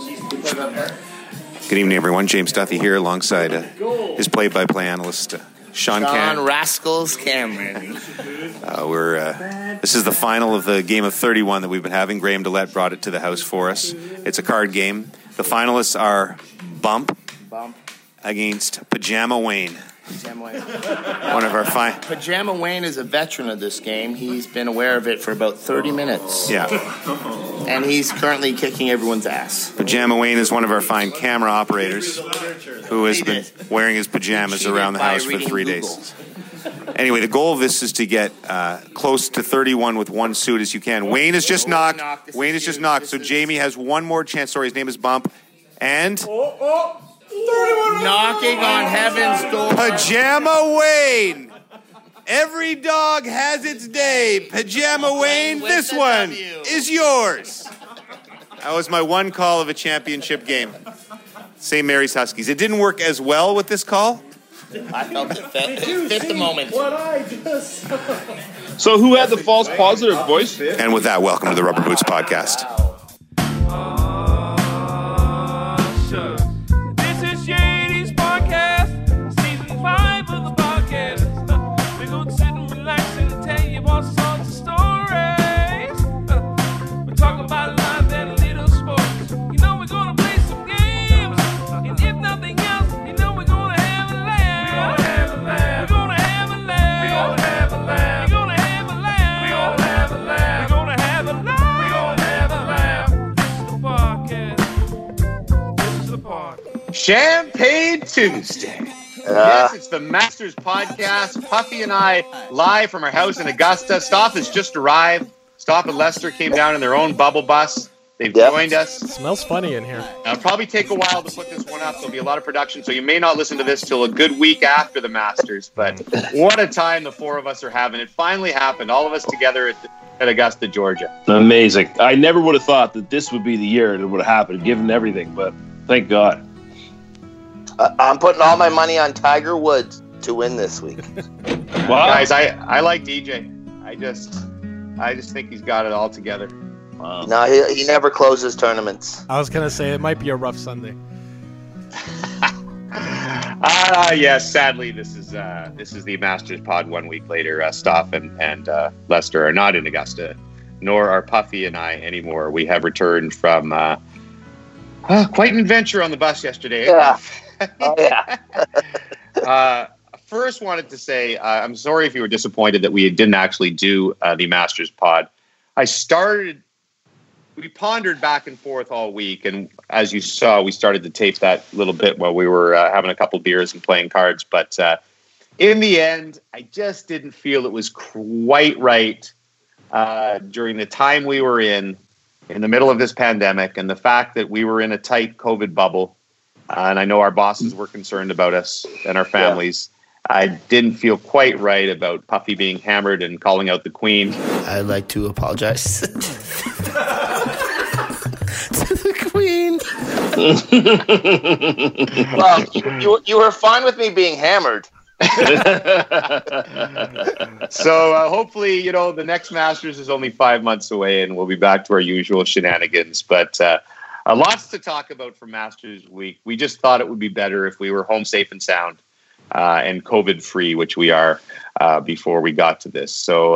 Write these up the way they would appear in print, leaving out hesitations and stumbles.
Good evening, everyone. James Duthie here alongside his play-by-play analyst, Sean Rascals Cameron. This is the final of the game of 31 that we've been having. Graham Dillette brought it to the house for us. It's a card game. The finalists are Bump against Pajama Wayne. One of our Pajama Wayne is a veteran of this game. He's been aware of it for about 30 minutes. Yeah. And he's currently kicking everyone's ass. Pajama Wayne is one of our fine camera operators who has been wearing his pajamas around the house for 3 days. Anyway, the goal of this is to get close to 31 with one suit as you can. Wayne is just knocked. So Jamie has one more chance. Sorry, his name is Bump. And... knocking on heaven's door. Pajama Wayne. Every dog has its day. Pajama Wayne, this one is yours. That was my one call of a championship game. St. Mary's Huskies. It didn't work as well with this call. I felt it fit the moment. So who had the false positive, boys? And with that, welcome to the Rubber Boots Podcast. Champagne Tuesday. Yes, it's the Masters Podcast. Puffy and I live from our house in Augusta. Stoff has just arrived. Stoff and Lester came down in their own bubble bus. They've joined us. It smells funny in here. It'll probably take a while to put this one up. There'll be a lot of production, so you may not listen to this till a good week after the Masters. But what a time the four of us are having. It finally happened. All of us together at Augusta, Georgia. Amazing. I never would have thought that this would be the year it would have happened, given everything. But thank God. I'm putting all my money on Tiger Woods to win this week. Wow. Guys, I like DJ. I just think he's got it all together. Wow. No, he never closes tournaments. I was going to say it might be a rough Sunday. Yes, sadly, this is the Masters Pod 1 week later. Stoff and Lester are not in Augusta, nor are Puffy and I anymore. We have returned from quite an adventure on the bus yesterday. Yeah. Oh, yeah. First, wanted to say I'm sorry if you were disappointed that we didn't actually do the Masters Pod. We pondered back and forth all week, and as you saw, we started to tape that little bit while we were having a couple beers and playing cards. But in the end, I just didn't feel it was quite right during the time we were in the middle of this pandemic, and the fact that we were in a tight COVID bubble. And I know our bosses were concerned about us and our families. Yeah. I didn't feel quite right about Puffy being hammered and calling out the Queen. I'd like to apologize to the Queen. Well, you were fine with me being hammered. So hopefully, the next Masters is only 5 months away, and we'll be back to our usual shenanigans. But lots to talk about for Masters Week. We just thought it would be better if we were home safe and sound and COVID-free, which we are before we got to this. So,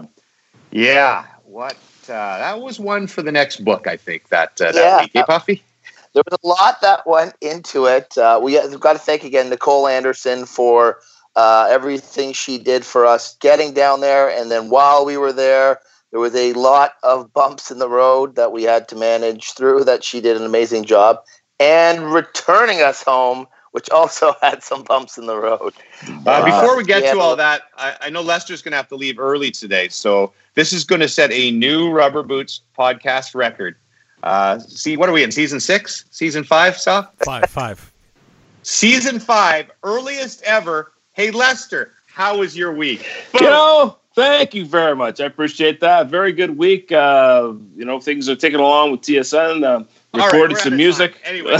that was one for the next book, I think, that week. Hey, Puffy? There was a lot that went into it. We've got to thank again Nicole Anderson for everything she did for us getting down there. And then while we were there was a lot of bumps in the road that we had to manage through that she did an amazing job. And returning us home, which also had some bumps in the road. Before we get to all that, I know Lester's going to have to leave early today. So this is going to set a new Rubber Boots podcast record. What are we in? Season 6? Season 5, Sal? 5. Season 5, earliest ever. Hey, Lester, how was your week? Thank you very much. I appreciate that. Very good week. Things are ticking along with TSN. Recorded some music. Anyway,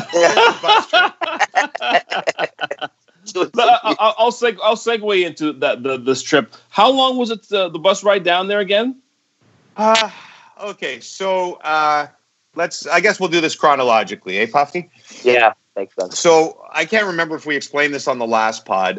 I'll segue into this trip. How long was it? The bus ride down there again? Okay, so I guess we'll do this chronologically, eh, Puffy? Yeah, makes sense. So I can't remember if we explained this on the last pod.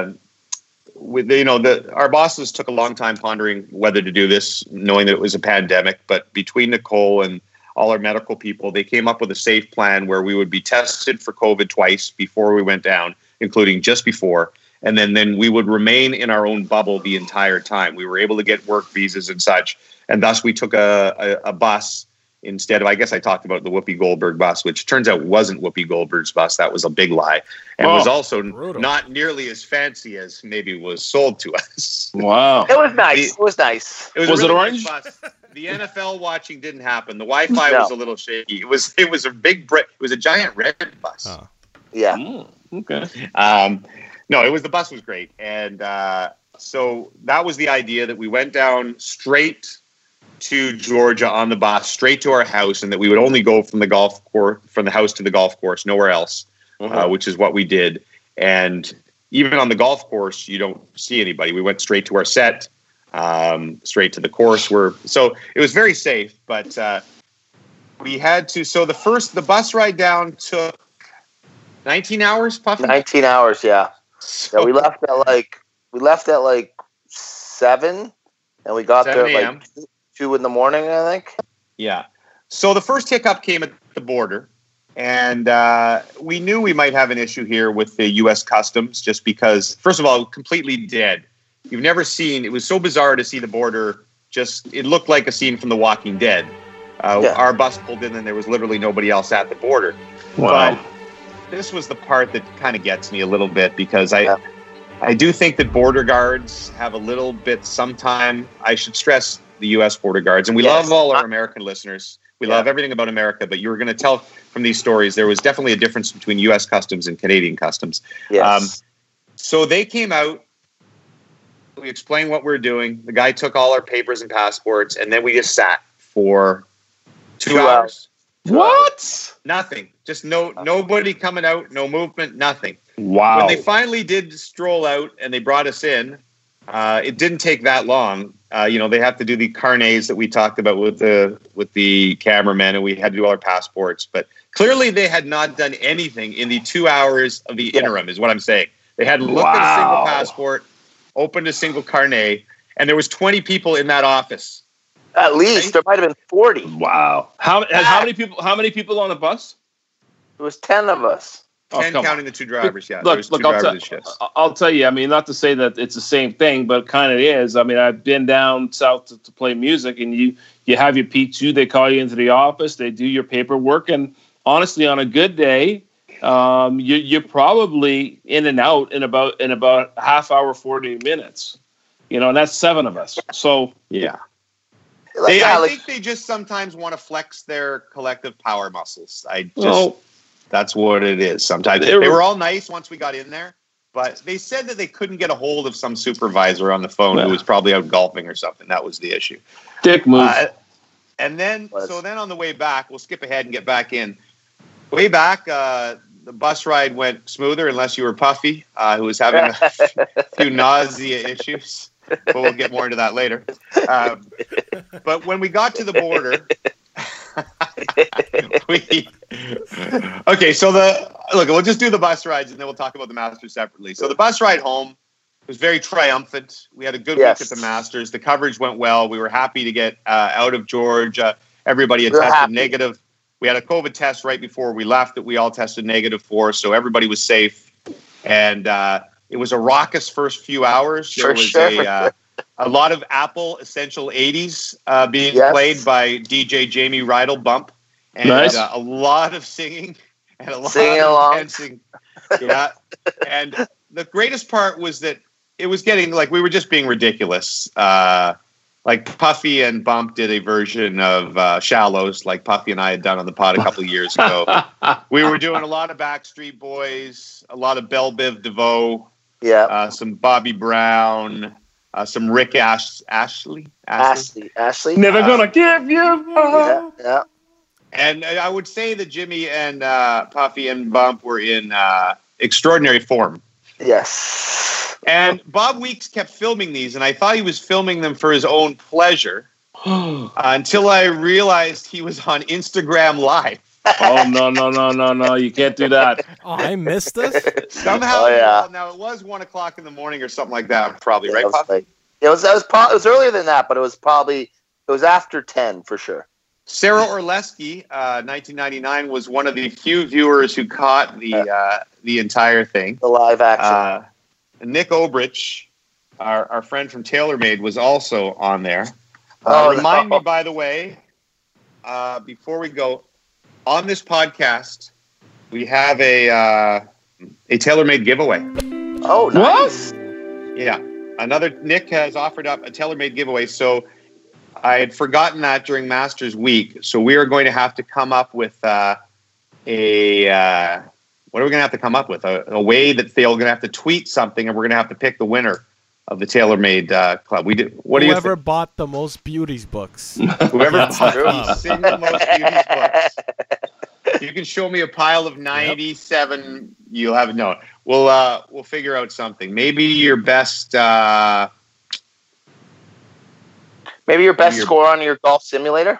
Our bosses took a long time pondering whether to do this, knowing that it was a pandemic. But between Nicole and all our medical people, they came up with a safe plan where we would be tested for COVID twice before we went down, including just before. And then we would remain in our own bubble the entire time. We were able to get work visas and such. And thus we took a bus instead of, I guess I talked about the Whoopi Goldberg bus, which turns out wasn't Whoopi Goldberg's bus. That was a big lie. And was also brutal. not nearly as fancy as maybe was sold to us. Wow. It was nice. It was nice. It was Was a it really orange? nice bus. The NFL watching didn't happen. The Wi-Fi was a little shaky. It was a big it was a giant red bus. Oh. Yeah. Okay. No, the bus was great. And so that was the idea, that we went down straight to Georgia on the bus, straight to our house, and that we would only go from the house to the golf course, nowhere else, which is what we did. And even on the golf course, you don't see anybody. We went straight to our set, straight to the course. So it was very safe, but we had to. So the bus ride down took 19 hours, Puffy? 19 hours, yeah. So, Yeah, we left at like 7, and we got there at like 2 in the morning, I think. Yeah. So the first hiccup came at the border, and we knew we might have an issue here with the U.S. Customs, just because, first of all, completely dead. You've never seen, it was so bizarre to see the border, it looked like a scene from The Walking Dead. Our bus pulled in and there was literally nobody else at the border. Wow. But this was the part that kind of gets me a little bit, because I do think that border guards have a little bit sometime. I should stress the U.S. border guards, and we love all our American listeners. We love everything about America, but you were going to tell from these stories there was definitely a difference between U.S. Customs and Canadian Customs. Yes. So they came out. We explained what we were doing. The guy took all our papers and passports, and then we just sat for 2 hours. What? Nothing. Just nobody coming out, no movement, nothing. Wow. When they finally did stroll out and they brought us in, it didn't take that long. They have to do the carnets that we talked about with the cameraman, and we had to do all our passports. But clearly they had not done anything in the 2 hours of the interim, is what I'm saying. They had looked at a single passport, opened a single carnet, and there was 20 people in that office. At least. There might have been 40. Wow. How many people on the bus? It was 10 of us. 10 counting the 2 drivers, yeah. I'll tell you, I mean, not to say that it's the same thing, but it kind of is. I mean, I've been down south to play music, and you have your P2, they call you into the office, they do your paperwork, and honestly, on a good day, you're probably in and out in about half hour, 40 minutes. And that's 7 of us. So, yeah. I think they just sometimes want to flex their collective power muscles. That's what it is. Sometimes they were all nice once we got in there, but they said that they couldn't get a hold of some supervisor on the phone who was probably out golfing or something. That was the issue. Dick move. And then on the way back, we'll skip ahead and get back in. Way back, the bus ride went smoother, unless you were Puffy, who was having a few nausea issues. But we'll get more into that later. But when we got to the border, we'll just do the bus rides and then we'll talk about the Masters separately. So the bus ride home was very triumphant. We had a good week at the Masters. The coverage went well. We were happy to get out of Georgia. Everybody had tested negative. We had a COVID test right before we left that we all tested negative for, so everybody was safe. And it was a raucous first few hours. There was a lot of Apple Essential 80s being played by DJ Jamie Rydell Bump. And a lot of singing and a lot of dancing. Yeah. And the greatest part was that it was getting, like, we were just being ridiculous. Like Puffy and Bump did a version of Shallows, like Puffy and I had done on the pod a couple of years ago. We were doing a lot of Backstreet Boys, a lot of Belle Biv DeVoe, some Bobby Brown, some Rick Ashley. Never gonna give you up. Yeah. And I would say that Jimmy and Puffy and Bump were in extraordinary form. Yes. And Bob Weeks kept filming these, and I thought he was filming them for his own pleasure. until I realized he was on Instagram Live. Oh, no. You can't do that. Oh, I missed this? Somehow, Oh, yeah. now it was 1 o'clock in the morning or something like that, probably, right? It was, Puff? like, it was earlier than that, but it was after 10 for sure. Sarah Orleski, 1999, was one of the few viewers who caught the entire thing. The live action. Nick Obrich, our friend from TaylorMade, was also on there. Remind me, by the way, before we go, on this podcast, we have a TaylorMade giveaway. Oh, nice. Yeah. Nick has offered up a TaylorMade giveaway. So I had forgotten that during Masters Week. So we are going to have to come up with what are we going to have to come up with? A way that they're going to have to tweet something, and we're going to have to pick the winner of the TaylorMade Club. What do you think? Whoever bought the most beauties books. Whoever bought the single most beauties books. You can show me a pile of 97. You'll have no. We'll figure out something. Maybe your best. Maybe your best score on your golf simulator.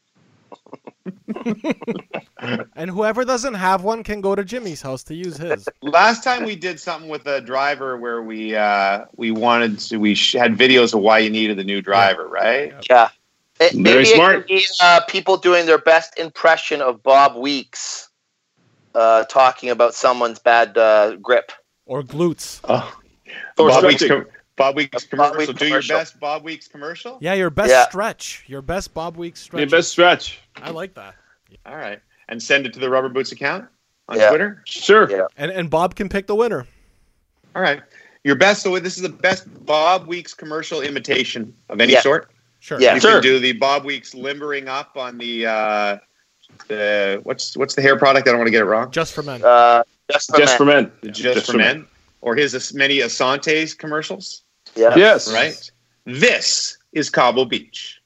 And whoever doesn't have one can go to Jimmy's house to use his. Last time we did something with a driver where we had videos of why you needed the new driver, right? Yeah. Very smart. People doing their best impression of Bob Weeks talking about someone's bad grip. Or glutes. Oh. Or Bob Weeks commercial. Weeks Do your commercial. best Bob Weeks commercial? Yeah, your best stretch. Your best Bob Weeks stretch. Your best stretch. I like that. All right. And send it to the Rubber Boots account on Yeah. Twitter? Sure. Yeah. And Bob can pick the winner. All right. Your best. So this is the best Bob Weeks commercial imitation of any Yeah. sort? Sure. Yeah. You Sure. can do the Bob Weeks limbering up on the what's the hair product? I don't want to get it wrong. Just for men. Just for men. Just for men. Or his many Asante's commercials. Yeah. Yes. Right? This is Cobble Beach.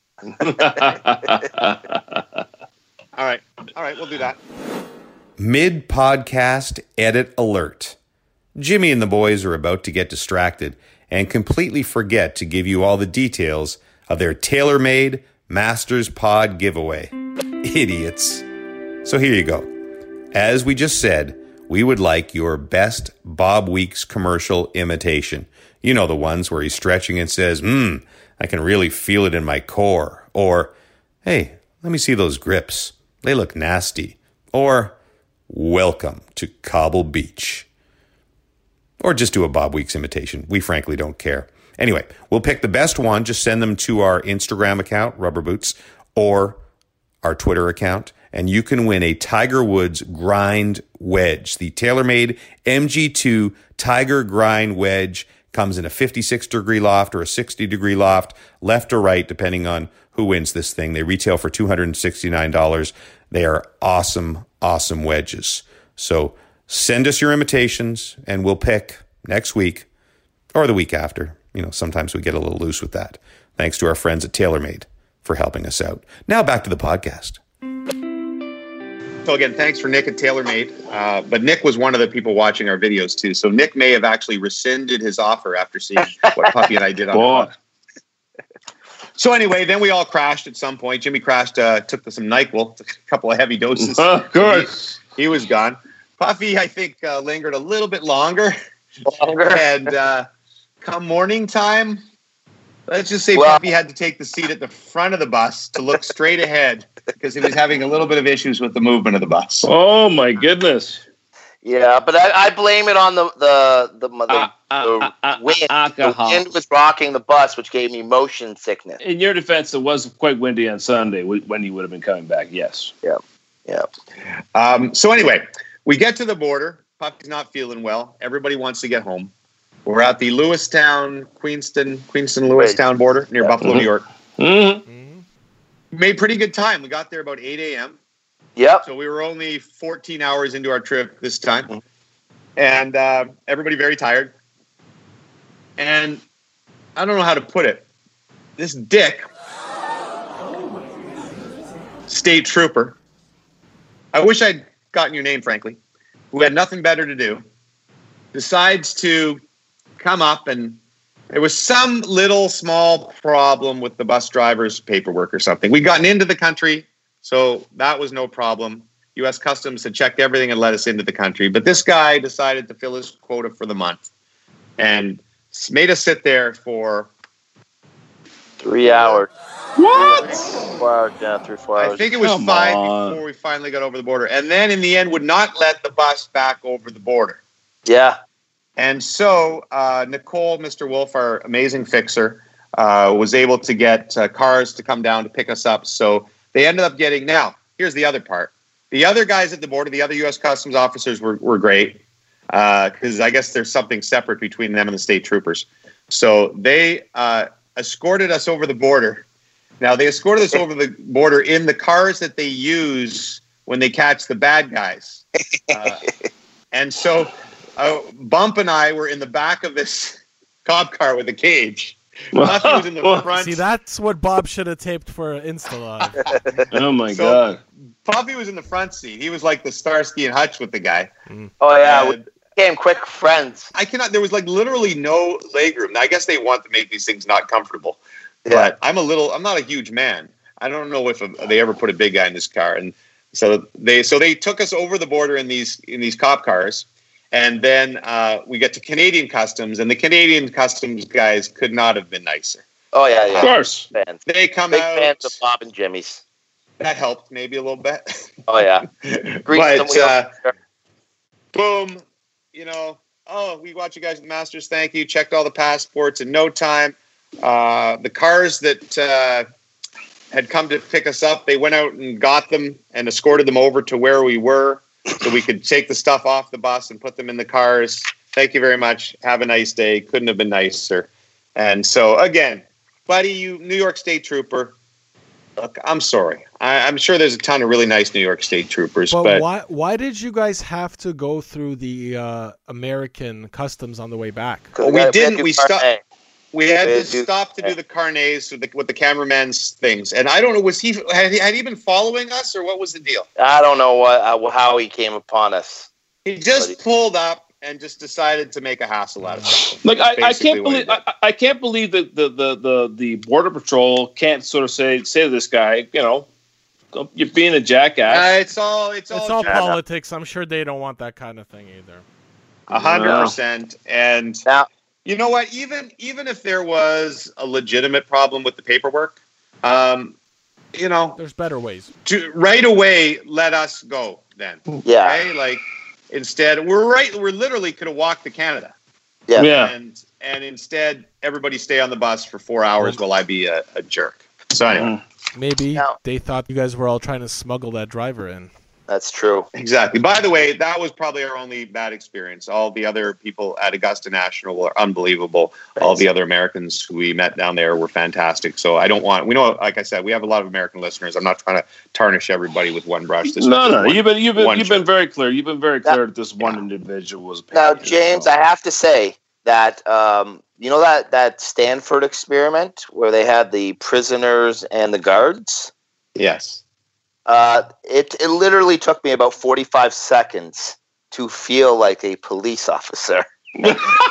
All right, we'll do that. Mid-podcast edit alert. Jimmy and the boys are about to get distracted and completely forget to give you all the details of their TaylorMade Masters Pod giveaway. Idiots. So here you go. As we just said, we would like your best Bob Weeks commercial imitation. You know, the ones where he's stretching and says, I can really feel it in my core. Or, hey, let me see those grips. They look nasty. Or, welcome to Cobble Beach. Or just do a Bob Weeks imitation. We frankly don't care. Anyway, we'll pick the best one. Just send them to our Instagram account, Rubber Boots, or our Twitter account, and you can win a Tiger Woods Grind Wedge. The TaylorMade MG2 Tiger Grind Wedge comes in a 56-degree loft or a 60-degree loft, left or right, depending on who wins this thing. They retail for $269. They are awesome, awesome wedges. So send us your imitations, and we'll pick next week or the week after. You know, sometimes we get a little loose with that. Thanks to our friends at TaylorMade for helping us out. Now back to the podcast. So again, thanks for Nick at TaylorMade. But Nick was one of the people watching our videos too. So Nick may have actually rescinded his offer after seeing what Puffy and I did on the pod. So anyway, then we all crashed at some point. Jimmy crashed, took some NyQuil, took a couple of heavy doses. Of course. He was gone. Puffy, I think, lingered a little bit longer. And come morning time, let's just say Puffy had to take the seat at the front of the bus to look straight ahead because he was having a little bit of issues with the movement of the bus. Oh my goodness! Yeah, but I blame it on the wind. The wind was rocking the bus, which gave me motion sickness. In your defense, it was quite windy on Sunday when you would have been coming back. Yes. Yeah. So anyway, we get to the border. Puffy's not feeling well. Everybody wants to get home. We're at the Lewistown, Queenston-Lewistown border near Buffalo, New York. Mm-hmm. Made pretty good time. We got there about 8 a.m. Yep. So we were only 14 hours into our trip this time. And everybody very tired. And I don't know how to put it. This dick, state trooper, I wish I'd gotten your name, frankly, who had nothing better to do, decides to come up and There was some little small problem with the bus driver's paperwork or something. We'd gotten into the country, so that was no problem. U.S. Customs had checked everything and let us into the country. But this guy decided to fill his quota for the month and made us sit there for 3 hours. What? 4 hours, yeah, 3-4 hours. I think it was 5 before we finally got over the border. And then in the end would not let the bus back over the border. Yeah. And so Nicole, Mr. Wolf, our amazing fixer, was able to get cars to come down to pick us up. So they ended up getting, now, here's the other part. The other guys at the border, the other U.S. Customs officers were great because I guess there's something separate between them and the state troopers. So they escorted us over the border. Now, they escorted us over the border in the cars that they use when they catch the bad guys. And so Bump and I were in the back of this cop car with a cage. Puffy was in the front. See, that's what Bob should have taped for Insta-Live. Oh, my God. Puffy was in the front seat. He was like the Starsky and Hutch with the guy. Oh, yeah. We became quick friends. There was like literally no legroom. I guess they want to make these things not comfortable. Yeah. But I'm not a huge man. I don't know if they ever put a big guy in this car. And so they took us over the border in these cop cars. And then we get to Canadian Customs, and the Canadian Customs guys could not have been nicer. Oh, yeah. Of course. Fans. They come Big out. fans of Bob and Jimmy's. That helped maybe a little bit. Oh, yeah. But boom, we watch you guys at the Masters. Thank you. Checked all the passports in no time. The cars that had come to pick us up, they went out and got them and escorted them over to where we were so we could take the stuff off the bus and put them in the cars. Thank you very much. Have a nice day. Couldn't have been nicer. And so, again, buddy, you New York State Trooper, look, I'm sorry. I'm sure there's a ton of really nice New York State Troopers. But why did you guys have to go through the American Customs on the way back? We didn't. We stopped. We had to stop to do the carnets with the cameraman's things. And I don't know, had he been following us or what was the deal? I don't know how he came upon us. He just pulled up and just decided to make a hassle out of it. Like I can't believe that the Border Patrol can't sort of say to this guy, you're being a jackass. It's all politics. I'm sure they don't want that kind of thing either. 100%. And now, you know what? Even if there was a legitimate problem with the paperwork, there's better ways. To right away let us go then. Yeah. Okay? Like instead, we're literally could have walked to Canada. Yeah. And instead, everybody stay on the bus for 4 hours while I be a jerk. So anyway, maybe they thought you guys were all trying to smuggle that driver in. That's true. Exactly. By the way, that was probably our only bad experience. All the other people at Augusta National were unbelievable. Thanks. All the other Americans who we met down there were fantastic. So like I said, we have a lot of American listeners. I'm not trying to tarnish everybody with one brush. You've been very clear. You've been very clear that this one individual was. Now, James, I have to say that that Stanford experiment where they had the prisoners and the guards. Yes. It literally took me about 45 seconds to feel like a police officer. and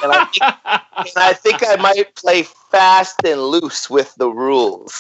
I think I might play fast and loose with the rules.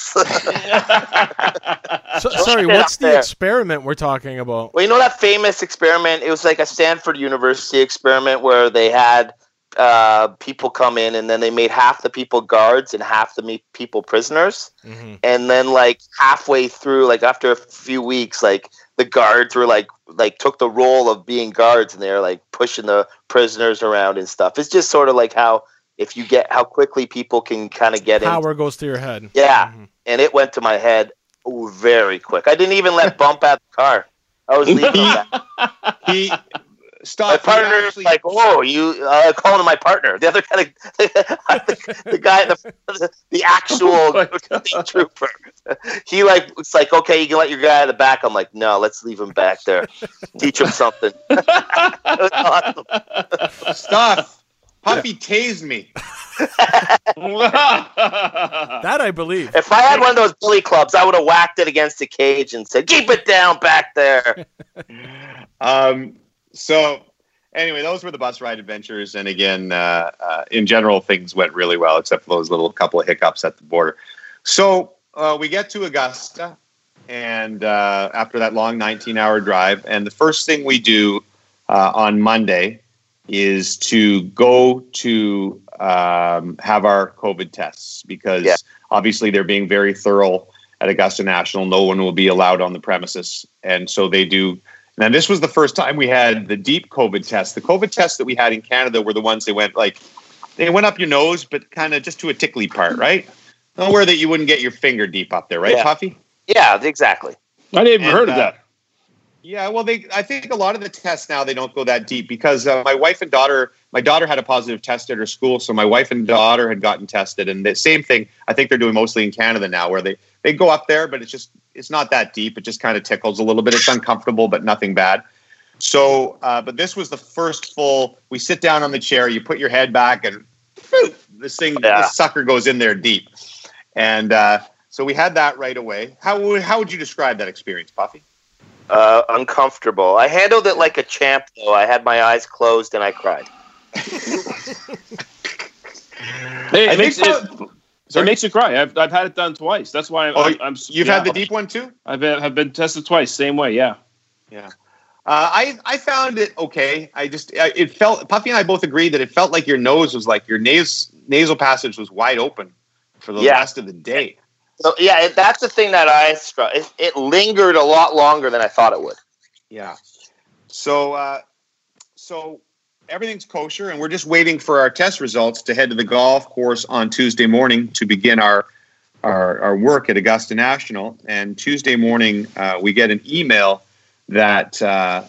Sorry, what's the experiment we're talking about? Well, that famous experiment? It was like a Stanford University experiment where they had people come in and then they made half the people guards and half the people prisoners. Mm-hmm. And then like halfway through, like after a few weeks, like the guards were like took the role of being guards and they're like pushing the prisoners around and stuff. It's just sort of like how quickly people can kind of get power goes to your head. Yeah. Mm-hmm. And it went to my head very quick. I didn't even let Bump out the car. I was leaving that. My partner was like, "Oh, you calling him my partner?" The other guy, the guy, the actual trooper. He was like, "Okay, you can let your guy in the back." I'm like, "No, let's leave him back there. Teach him something." Awesome. Stuff. Puppy tased me. That I believe. If I had one of those billy clubs, I would have whacked it against the cage and said, "Keep it down back there." So Anyway, those were the bus ride adventures. And again, in general, things went really well, except for those little couple of hiccups at the border. So we get to Augusta, and after that long 19-hour drive, and the first thing we do on Monday is to go to have our COVID tests, because obviously they're being very thorough at Augusta National. No one will be allowed on the premises. And so they do. Now, this was the first time we had the deep COVID tests. The COVID tests that we had in Canada were the ones they went up your nose, but kind of just to a tickly part, right? Nowhere that you wouldn't get your finger deep up there, right, Puffy? Yeah, exactly. I didn't even heard of that. Yeah, well, I think a lot of the tests now, they don't go that deep, because my daughter had a positive test at her school, so my wife and daughter had gotten tested, and the same thing I think they're doing mostly in Canada now, where they go up there, but it's not that deep. It just kind of tickles a little bit. It's uncomfortable, but nothing bad. So, but this was the first full, we sit down on the chair, you put your head back, and this sucker goes in there deep. And so we had that right away. How would you describe that experience, Puffy? Uncomfortable. I handled it like a champ, though. I had my eyes closed and I cried. Hey, it makes you cry. I've had it done twice. That's why I'm you've had the deep one too? I've been tested twice, same way. Yeah. I found it okay. It felt, Puffy and I both agreed that it felt like your nose was like your nasal passage was wide open for the rest of the day. So that's the thing that I struck. It lingered a lot longer than I thought it would. Yeah. So everything's kosher, and we're just waiting for our test results to head to the golf course on Tuesday morning to begin our work at Augusta National. And Tuesday morning, we get an email that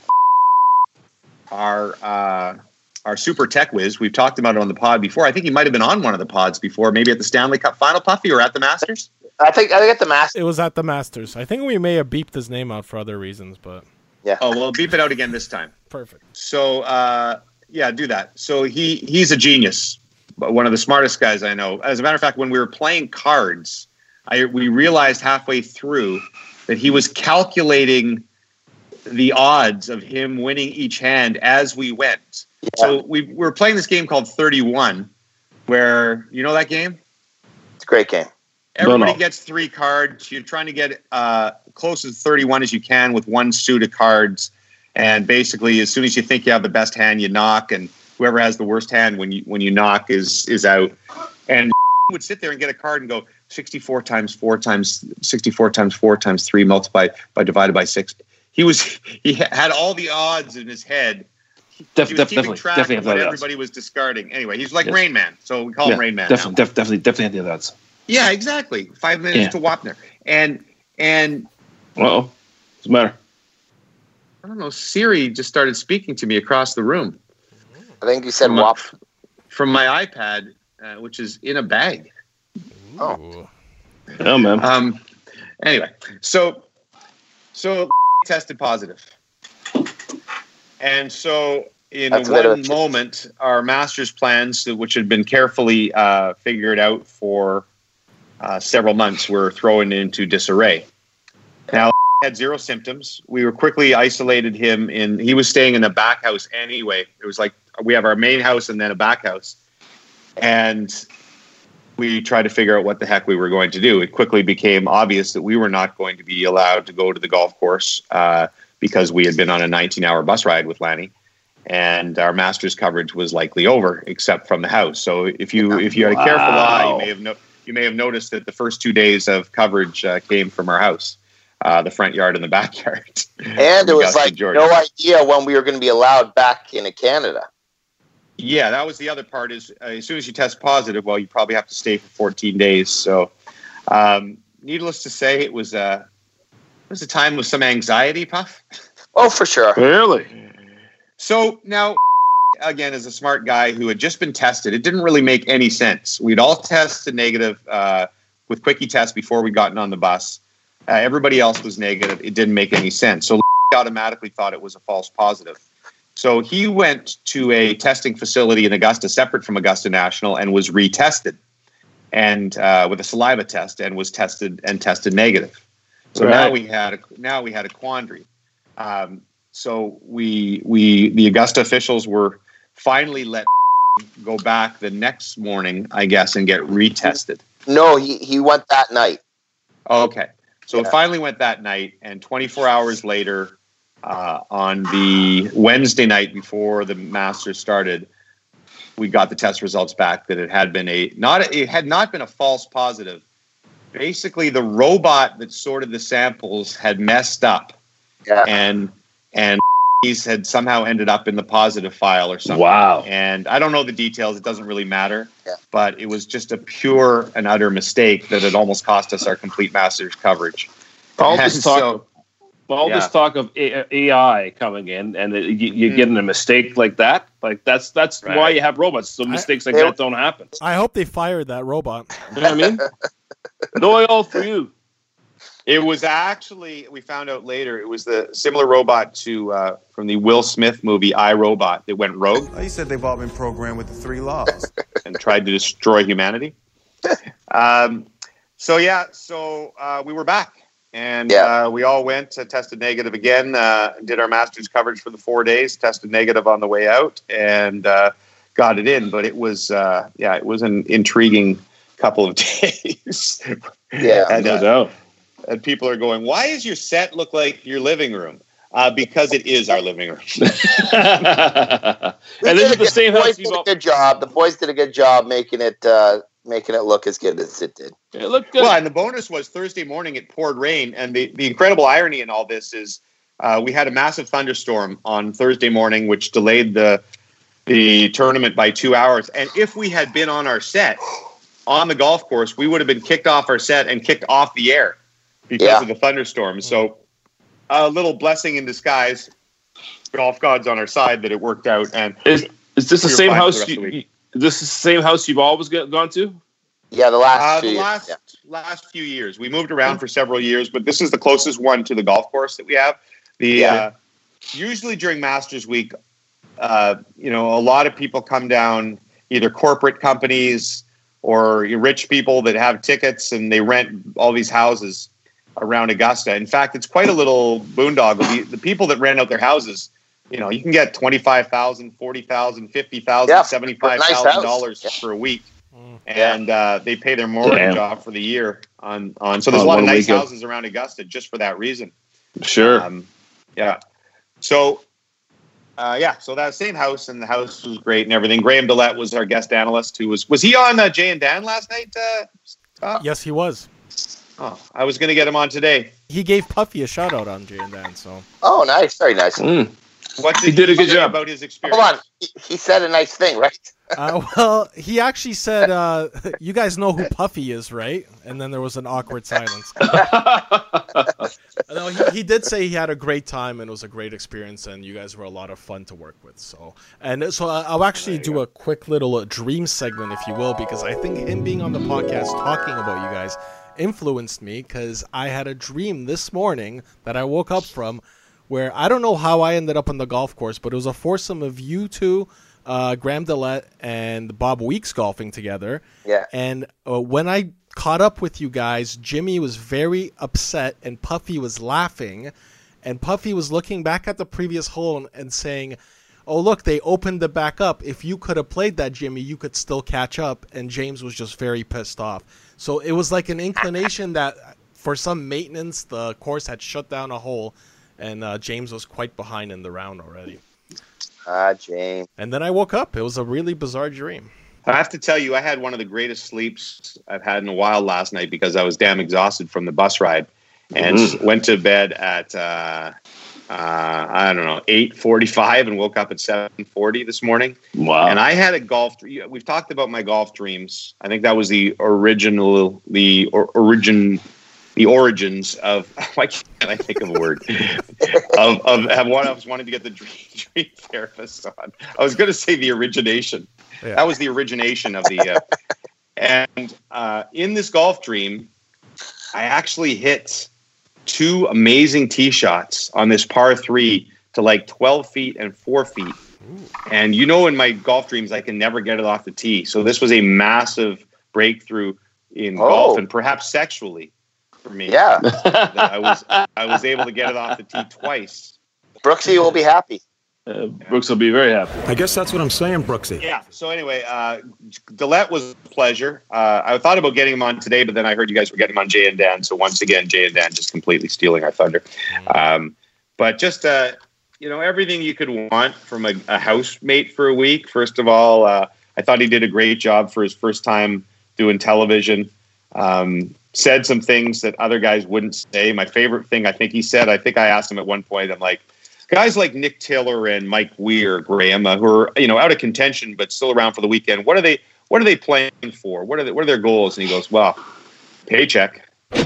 our super tech whiz, we've talked about it on the pod before. I think he might have been on one of the pods before, maybe at the Stanley Cup Final, Puffy, or at the Masters. I think at the Masters. It was at the Masters. I think we may have beeped his name out for other reasons, but yeah. Oh, well, beep it out again this time. Perfect. So, do that. So he's a genius, one of the smartest guys I know. As a matter of fact, when we were playing cards, we realized halfway through that he was calculating the odds of him winning each hand as we went. Yeah. So we were playing this game called 31, where, you know that game? It's a great game. Everybody gets 3 cards. You're trying to get close to 31 as you can with one suit of cards. And basically, as soon as you think you have the best hand, you knock, and whoever has the worst hand when you knock is out. And would sit there and get a card and go 64 times 4 times 64 times 4 times 3 multiplied by divided by 6. He had all the odds in his head. Definitely track of what everybody was discarding. Anyway, he's like Rain Man, so we call him Rain Man. Definitely had the odds. Yeah, exactly. 5 minutes to Wapner. And what's the matter? I don't know. Siri just started speaking to me across the room. I think you said Wap from my iPad, which is in a bag. Oh, man. Anyway, so tested positive, and so in one moment, our master's plans, which had been carefully figured out for several months, were thrown into disarray. Now, had 0 symptoms. We were quickly isolated him he was staying in a back house anyway. It was like we have our main house and then a back house. And we tried to figure out what the heck we were going to do. It quickly became obvious that we were not going to be allowed to go to the golf course because we had been on a 19-hour bus ride with Lanny. And our master's coverage was likely over, except from the house. So if you had a careful eye, you may have noticed that the first 2 days of coverage came from our house, the front yard and the backyard. And it was like Georgia. No idea when we were going to be allowed back into Canada. Yeah, that was the other part. Is as soon as you test positive, well, you probably have to stay for 14 days. So, needless to say, it was a time with some anxiety, Puff. Oh, for sure. Really. So now, again, as a smart guy who had just been tested, it didn't really make any sense. We'd all tested negative with quickie tests before we'd gotten on the bus. Everybody else was negative. It didn't make any sense. So he automatically thought it was a false positive. So he went to a testing facility in Augusta, separate from Augusta National, and was retested, and with a saliva test, and was tested negative. So now we had a quandary. So the Augusta officials were finally let go back the next morning, I guess, and get retested. No, he went that night. Okay. So it finally went that night, and 24 hours later, on the Wednesday night before the Masters started, we got the test results back that it had not been a false positive. Basically, the robot that sorted the samples had messed up, and these had somehow ended up in the positive file or something. Wow. And I don't know the details. It doesn't really matter. Yeah. But it was just a pure and utter mistake that had almost cost us our complete Masters coverage. All this talk of AI coming in, and you're getting a mistake like that. Like that's right. Why you have robots, so mistakes like that don't happen. I hope they fired that robot. You know what I mean? Loyal for you. It was actually, we found out later, it was the similar robot to from the Will Smith movie I, Robot that went rogue. He said they've all been programmed with the 3 laws and tried to destroy humanity. So we were back. And we all went, tested negative again, did our Masters coverage for the 4 days, tested negative on the way out, and got it in. But it was, it was an intriguing couple of days. And people are going, why does your set look like your living room? Because it is our living room. And this is the same house. The boys did a good job making it look as good as it did. It looked good. Well, and the bonus was Thursday morning it poured rain, and the incredible irony in all this is we had a massive thunderstorm on Thursday morning, which delayed the tournament by 2 hours. And if we had been on our set on the golf course, we would have been kicked off our set and kicked off the air because of the thunderstorm. So a little blessing in disguise. Golf gods on our side that it worked out. And is this the same house? Is this the same house you've always gone to? Yeah, the last few years. We moved around for several years, but this is the closest one to the golf course that we have. Usually during Masters Week, a lot of people come down, either corporate companies or rich people that have tickets, and they rent all these houses around Augusta. In fact, it's quite a little boondoggle. The people that rent out their houses, you can get $25,000, $40,000, $50,000, $75,000 for a week, and they pay their mortgage off for the year. So there's a lot of nice houses around Augusta just for that reason. Sure. So that same house, and the house was great and everything. Graham Dillette was our guest analyst. Who was he on Jay and Dan last night? Yes, he was. Oh, I was going to get him on today. He gave Puffy a shout out on Jay and Dan. So. Oh, nice, very nice. He did a good job about his experience. Hold on, he said a nice thing, right? Well, he actually said, "You guys know who Puffy is, right?" And then there was an awkward silence. No, he did say he had a great time and it was a great experience, and you guys were a lot of fun to work with. So I'll actually do a quick little dream segment, if you will, because I think him being on the podcast talking about you guys influenced me, because I had a dream this morning that I woke up from, where I don't know how I ended up on the golf course, but it was a foursome of you two, Graham Dillette and Bob Weeks golfing together. Yeah. And when I caught up with you guys, Jimmy was very upset and Puffy was laughing, and Puffy was looking back at the previous hole and saying, "Oh, look, they opened it back up. If you could have played that, Jimmy, you could still catch up." And James was just very pissed off. So it was like an inclination that for some maintenance, the course had shut down a hole, and James was quite behind in the round already. James. And then I woke up. It was a really bizarre dream. I have to tell you, I had one of the greatest sleeps I've had in a while last night because I was damn exhausted from the bus ride, and went to bed at 8:45 and woke up at 7:40 this morning. Wow! And I had a golf. We've talked about my golf dreams. I think that was the origins of, why can't I think of a word, of what I was wanting to get the dream therapist on. I was going to say the origination. Yeah. That was the origination of the, and in this golf dream, I actually hit two amazing tee shots on this par 3 to like 12 feet and 4 feet. Ooh. And in my golf dreams, I can never get it off the tee. So this was a massive breakthrough in golf, and perhaps sexually for me. Yeah. I was able to get it off the tee twice. Brooksy will be happy. Brooks will be very happy. I guess that's what I'm saying, Brooksy. Yeah. So anyway, Dillette was a pleasure. I thought about getting him on today, but then I heard you guys were getting him on Jay and Dan. So once again, Jay and Dan just completely stealing our thunder. But just everything you could want from a housemate for a week. First of all, I thought he did a great job for his first time doing television. Said some things that other guys wouldn't say. My favorite thing I think he said, I asked him at one point, I'm like, guys like Nick Tiller and Mike Weir, Graham, who are out of contention but still around for the weekend. What are they playing for? What are their goals? And he goes, well, paycheck. Which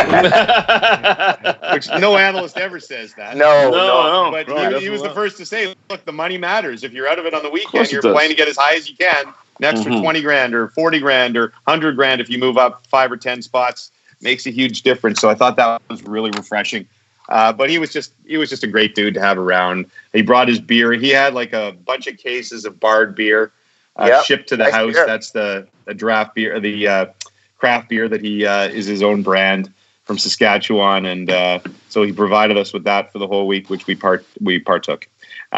no analyst ever says that. No. But he was the first to say, look, the money matters. If you're out of it on the weekend, you're playing to get as high as you can. An extra 20 grand or 40 grand or 100 grand if you move up 5 or 10 spots makes a huge difference. So I thought that was really refreshing. But he was just a great dude to have around. He brought his beer. He had like a bunch of cases of barred beer shipped to the house. Beer. That's the draft beer, the craft beer that he is his own brand from Saskatchewan, and so he provided us with that for the whole week, which we partook.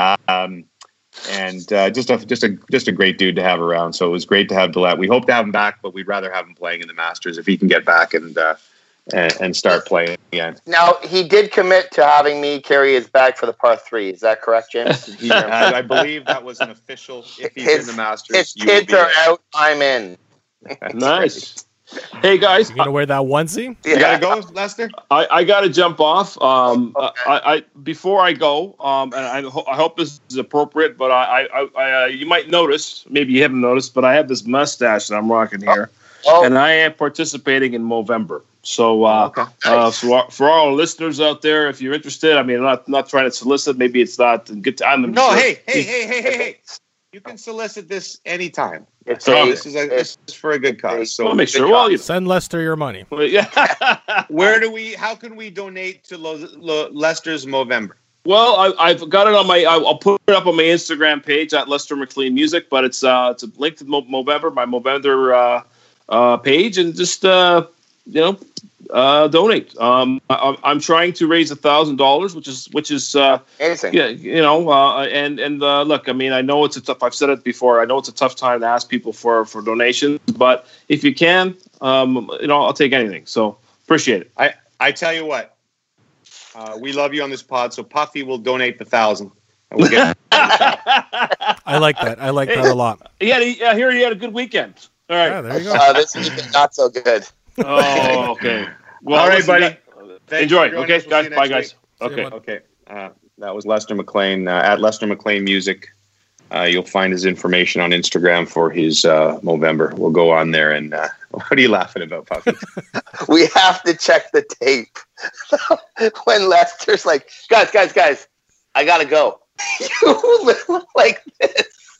And just a great dude to have around. So it was great to have Dillette. We hope to have him back, but we'd rather have him playing in the Masters if he can get back and start playing again. Now, he did commit to having me carry his bag for the par 3. Is that correct, James? I believe that was an official. If he's in the Masters, his kids are out. I'm in. Nice. Hey guys, you gonna wear that onesie? You gotta go, Lester. I gotta jump off. Okay. I before I go, and I hope this is appropriate, but I you might notice, maybe you haven't noticed, but I have this mustache that I'm rocking here, and I am participating in Movember. So, so for all our listeners out there, if you're interested, I mean, I'm not trying to solicit. Maybe it's not a good time. No, sure. Hey. You can solicit this anytime. This is for a good cause. So I'll make sure. Well, send Lester your money. Yeah. How can we donate to Lester's Movember? Well, I've got it on I'll put it up on my Instagram page at Lester McLean Music, but it's a link to Movember, my Movember page, and just donate. I'm trying to raise $1,000, which is amazing. Yeah, look, I mean, I know it's a tough. I've said it before. I know it's a tough time to ask people for donations, but if you can, I'll take anything. So appreciate it. I tell you what, we love you on this pod. So Puffy will donate the $1,000. We'll get I like that. I like that a lot. I hear he had a good weekend. All right, yeah, there you go. This weekend not so good. Oh, okay. Well, all right, buddy. Enjoy. Okay, guys. Bye, guys. Okay. That was Lester McLean at Lester McLean Music. You'll find his information on Instagram for his Movember. We'll go on there. And what are you laughing about, Puffy? We have to check the tape. When Lester's like, guys, I gotta go. You look like this.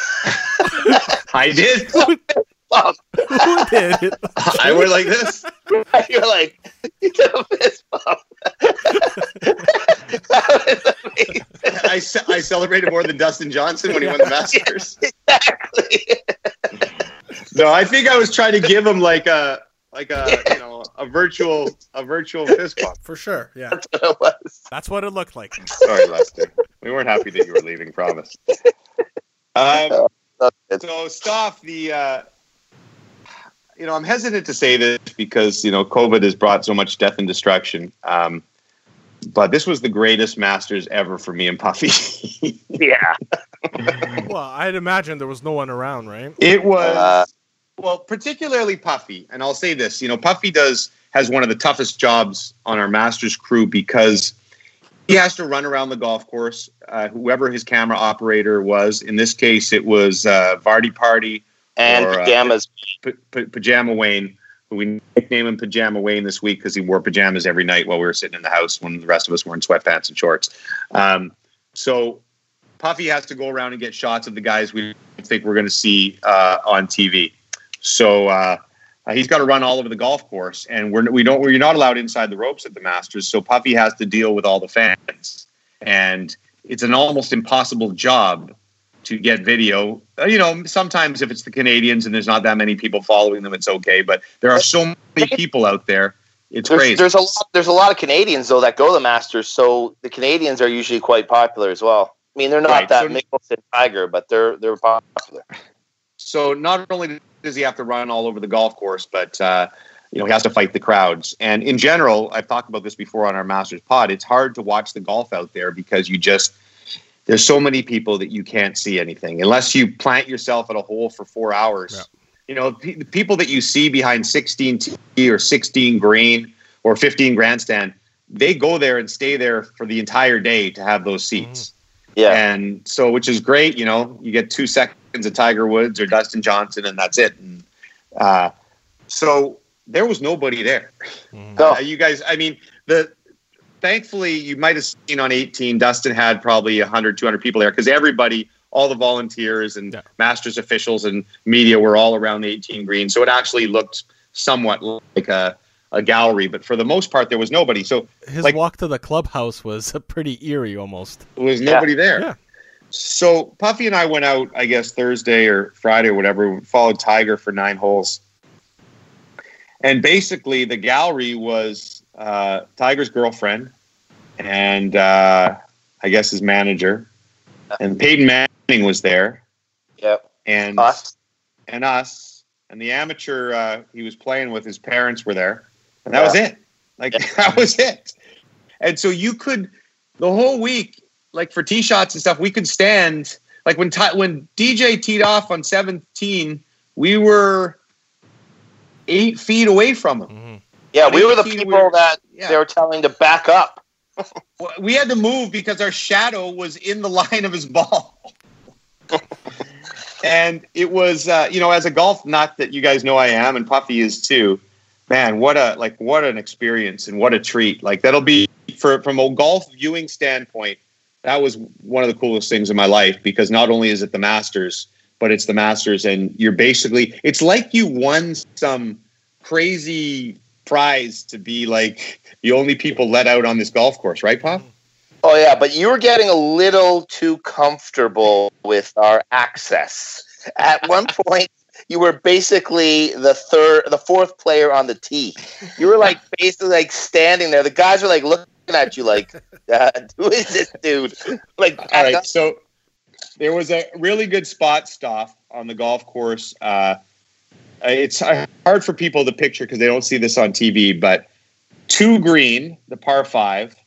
I did. Who did? I were like this. You're like, you did a fist bump. That was amazing. I celebrated more than Dustin Johnson when he won the Masters. Exactly. No, I think I was trying to give him like a virtual fist bump. For sure. Yeah. That's what it was. That's what it looked like. Sorry, Lester. We weren't happy that you were leaving. Promise. So Stoff, I'm hesitant to say this because, COVID has brought so much death and destruction. But this was the greatest Masters ever for me and Puffy. Yeah. Well, I'd imagine there was no one around, right? It was, particularly Puffy. And I'll say this, Puffy has one of the toughest jobs on our Masters crew because he has to run around the golf course, whoever his camera operator was. In this case, it was Vardy Party. And pajamas. Pajama Wayne, who we nicknamed him Pajama Wayne this week because he wore pajamas every night while we were sitting in the house when the rest of us were in sweatpants and shorts. So Puffy has to go around and get shots of the guys we think we're going to see on TV. So he's got to run all over the golf course, and we're not allowed inside the ropes at the Masters. So Puffy has to deal with all the fans, and it's an almost impossible job to get video. Sometimes if it's the Canadians and there's not that many people following them, it's okay. But there are so many people out there It's crazy. There's a lot of Canadians though that go to the Masters, so the Canadians are usually quite popular as well. I mean, they're not that Mickelson Tiger, but they're popular. So not only does he have to run all over the golf course, but he has to fight the crowds. And in general, I've talked about this before on our Masters pod. It's hard to watch the golf out there because there's so many people that you can't see anything unless you plant yourself at a hole for 4 hours. Yeah. The people that you see behind 16 tee or 16 green or 15 grandstand, they go there and stay there for the entire day to have those seats. Yeah. And so, which is great. You get 2 seconds of Tiger Woods or Dustin Johnson and that's it. And, so there was nobody there. You guys, I mean, thankfully you might have seen on 18, Dustin had probably 100, 200 people there because everybody, all the volunteers and Masters officials and media were all around the 18 green. So it actually looked somewhat like a gallery, but for the most part, there was nobody. So his walk to the clubhouse was pretty eerie almost. There was nobody there. Yeah. So Puffy and I went out, I guess, Thursday or Friday or whatever. We followed Tiger for 9 holes. And basically the gallery was Tiger's girlfriend and I guess his manager. And Peyton Manning was there. Yep. And us. And the amateur he was playing with, his parents were there. And that was it. That was it. And so you could, the whole week, for tee shots and stuff, we could stand. When DJ teed off on 17, we were 8 feet away from him. Mm-hmm. Yeah, we were the people that they were telling to back up. We had to move because our shadow was in the line of his ball. And it was, as a golf nut that you guys know I am, and Puffy is too, man, what an experience and what a treat. That'll be, from a golf viewing standpoint, that was one of the coolest things in my life because not only is it the Masters, but it's the Masters and it's like you won some crazy prize to be the only people let out on this golf course, right, Puff? Oh yeah, but you were getting a little too comfortable with our access. At one point, you were basically the fourth player on the tee. You were basically standing there. The guys were looking at you who is this dude? All right, so there was a really good spot stop on the golf course. It's hard for people to picture because they don't see this on TV, but 2 green, the par 5,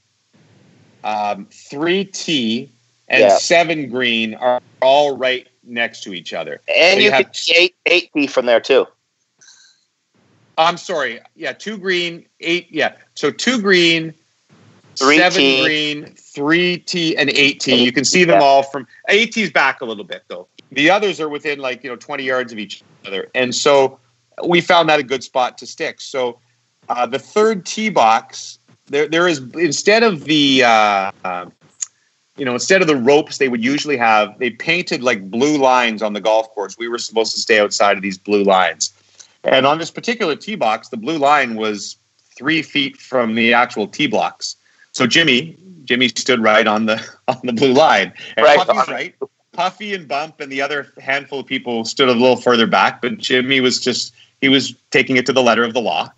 3 tee, and 7 green are all right next to each other. And so you can see 8 tee from there too. I'm sorry. Yeah, 2 green, 8. Yeah, so 2 green, 3 7 tee. green, 3 tee, and 8 tee. You can see them all from 8 tee's back a little bit though. The others are within 20 yards of each other, and so we found that a good spot to stick. So the third tee box, there is instead of the instead of the ropes they would usually have, they painted blue lines on the golf course. We were supposed to stay outside of these blue lines, and on this particular tee box, the blue line was 3 feet from the actual tee blocks. So Jimmy stood right on the blue line, and Puffy's right. Puffy and Bump and the other handful of people stood a little further back, but Jimmy was taking it to the letter of the law.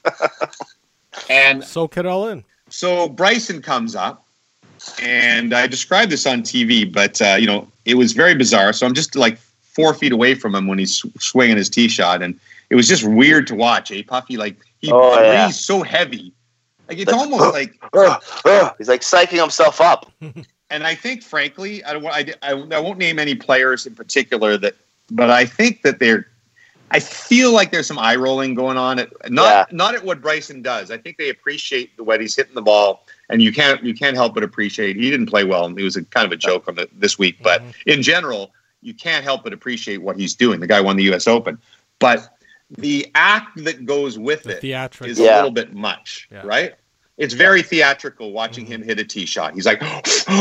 And soak it all in. So Bryson comes up, and I described this on TV, but it was very bizarre. So I'm just 4 feet away from him when he's swinging his tee shot, and it was just weird to watch. Puffy, he breathes so heavy, it's almost he's psyching himself up. And I think, frankly, I won't name any players in particular but I think that I feel like there's some eye rolling going on not at what Bryson does. I think they appreciate the way he's hitting the ball, and you can't help but appreciate. He didn't play well, and he was kind of a joke from this week. But in general, you can't help but appreciate what he's doing. The guy won the U.S. Open, but the act that goes with it is a little bit much, right? It's very theatrical watching him hit a tee shot. He's and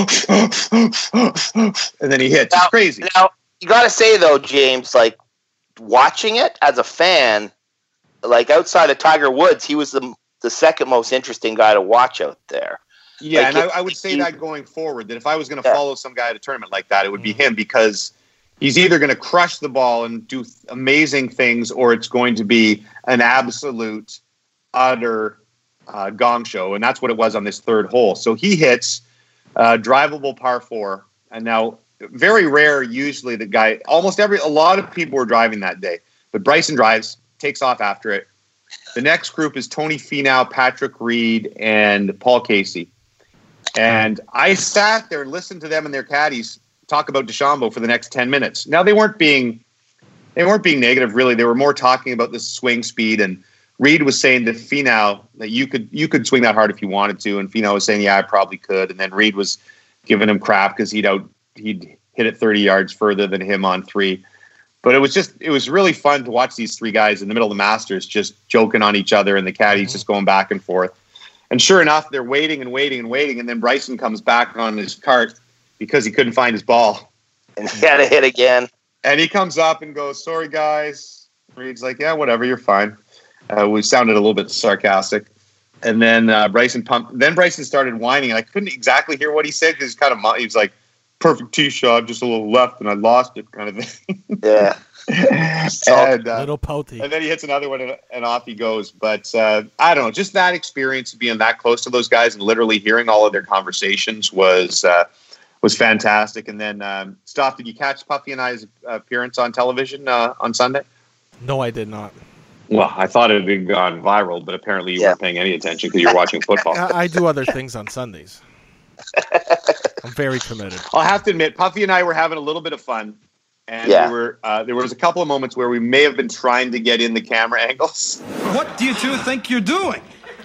then he hits. It's crazy. Now, you got to say, though, James, watching it as a fan, outside of Tiger Woods, he was the second most interesting guy to watch out there. Yeah, and I would say that going forward, that if I was going to follow some guy at a tournament like that, it would be him because he's either going to crush the ball and do amazing things or it's going to be an absolute, utter gong show, and that's what it was on this third hole. So he hits drivable par 4, and now very rare. Usually, the guy a lot of people were driving that day, but Bryson drives, takes off after it. The next group is Tony Finau, Patrick Reed, and Paul Casey. And I sat there and listened to them and their caddies talk about DeChambeau for the next 10 minutes. Now they weren't being negative, really. They were more talking about the swing speed. And Reed was saying to Finau that you could swing that hard if you wanted to. And Finau was saying, yeah, I probably could. And then Reed was giving him crap because he'd hit it 30 yards further than him on 3. But it was really fun to watch these 3 guys in the middle of the Masters just joking on each other and the caddies just going back and forth. And sure enough, they're waiting and waiting and waiting. And then Bryson comes back on his cart because he couldn't find his ball. And he had to hit again. And he comes up and goes, sorry, guys. Reed's like, yeah, whatever, you're fine. We sounded a little bit sarcastic. And then Bryson started whining. And I couldn't exactly hear what he said because he was like, perfect tee shot, just a little left, and I lost it, kind of thing. Yeah. And, little pouty. And then he hits another one, and off he goes. But I don't know, just that experience of being that close to those guys and literally hearing all of their conversations was fantastic. And then, Stoff, did you catch Puffy and I's appearance on television on Sunday? No, I did not. Well, I thought it had gone viral, but apparently you weren't paying any attention because you're watching football. I do other things on Sundays. I'm very committed. I'll have to admit, Puffy and I were having a little bit of fun. And there was a couple of moments where we may have been trying to get in the camera angles. What do you two think you're doing?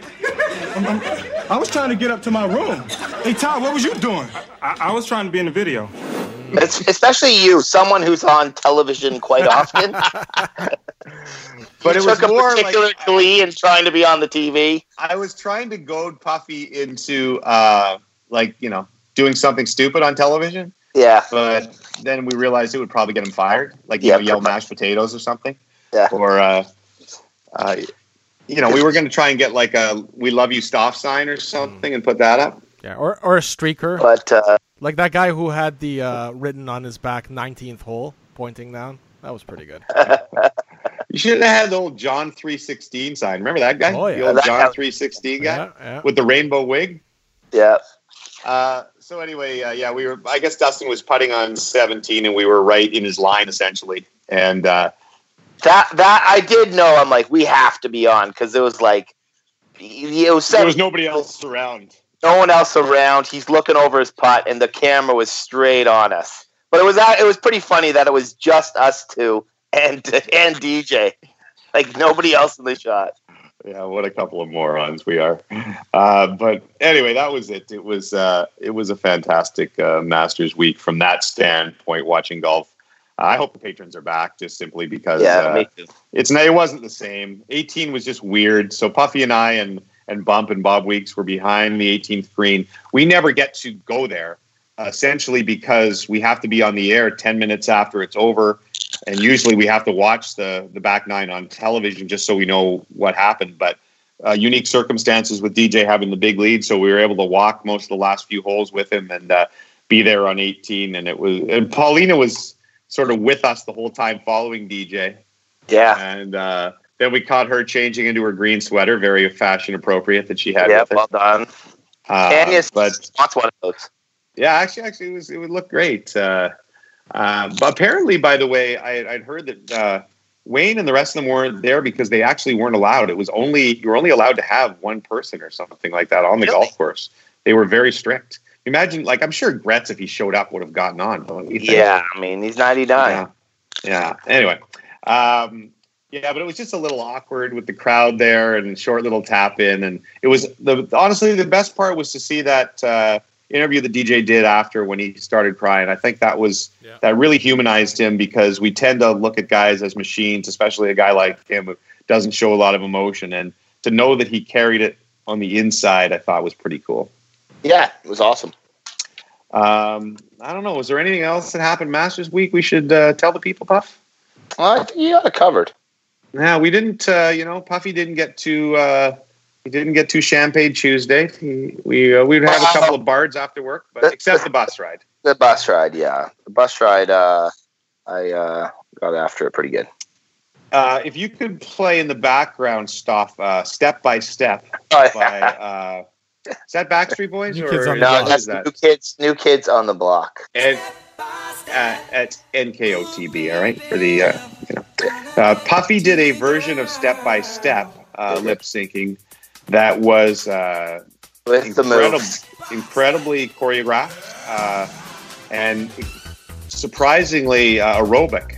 I was trying to get up to my room. Hey, Todd, what was you doing? I was trying to be in the video. Especially you, someone who's on television quite often. But it was took a more particular glee in trying to be on the TV. I was trying to goad Puffy into doing something stupid on television. Yeah. But then we realized it would probably get him fired, yell mashed potatoes or something. Yeah. Or we were going to try and get like a "We love you" stop sign or something and put that up. Yeah, or a streaker. But like that guy who had the written on his back 19th hole pointing down. That was pretty good. You should have had the old John 316 sign. Remember that guy? Oh, yeah. The old John 316 guy with the rainbow wig? Yeah. So anyway, I guess Dustin was putting on 17 and we were right in his line essentially. And that I did know. I'm like, we have to be on because there was there was nobody else around. No one else around. He's looking over his putt and the camera was straight on us. But it was pretty funny that it was just us two and DJ, like nobody else in the shot. Yeah, what a couple of morons we are. But anyway, that was it. It was a fantastic Masters week from that standpoint. Watching golf, I hope the patrons are back, just simply because me too. It wasn't the same. 18 was just weird. So Puffy and I and Bump and Bob Weeks were behind the 18th green. We never get to go there. Essentially because we have to be on the air 10 minutes after it's over. And usually we have to watch the back nine on television just so we know what happened. But unique circumstances with DJ having the big lead. So we were able to walk most of the last few holes with him and be there on 18. And Paulina was sort of with us the whole time following DJ. Yeah. And then we caught her changing into her green sweater, very fashion appropriate that she had. Yeah, with her. well done. Tanya's wants one of those. Yeah, actually, it would look great. But apparently, by the way, I'd heard that Wayne and the rest of them weren't there because they actually weren't allowed. You were only allowed to have one person or something like that on the golf course. They were very strict. Imagine, I'm sure Gretz, if he showed up, would have gotten on. Don't you think? Yeah, I mean, he's 99. Yeah. Anyway, but it was just a little awkward with the crowd there and short little tap in, and it was honestly the best part was to see that. Interview the DJ did after when he started crying. I think that really humanized him because we tend to look at guys as machines, especially a guy like him who doesn't show a lot of emotion. And to know that he carried it on the inside, I thought was pretty cool. Yeah, it was awesome. I don't know. Was there anything else that happened Masters week we should tell the people, Puff? Well, I think you got it covered. Yeah, we didn't. Puffy didn't get to. He didn't get to Champagne Tuesday. We'd have a couple of bards after work, but except the bus ride. The bus ride, yeah. The bus ride, I got after it pretty good. If you could play in the background stuff, Step by Step Oh, by is that Backstreet Boys New or Kids on the No, Block. that's New Kids on the Block. And at NKOTB, all right, for the Puffy did a version of Step by Step lip syncing that was With the moves. incredibly choreographed and surprisingly aerobic.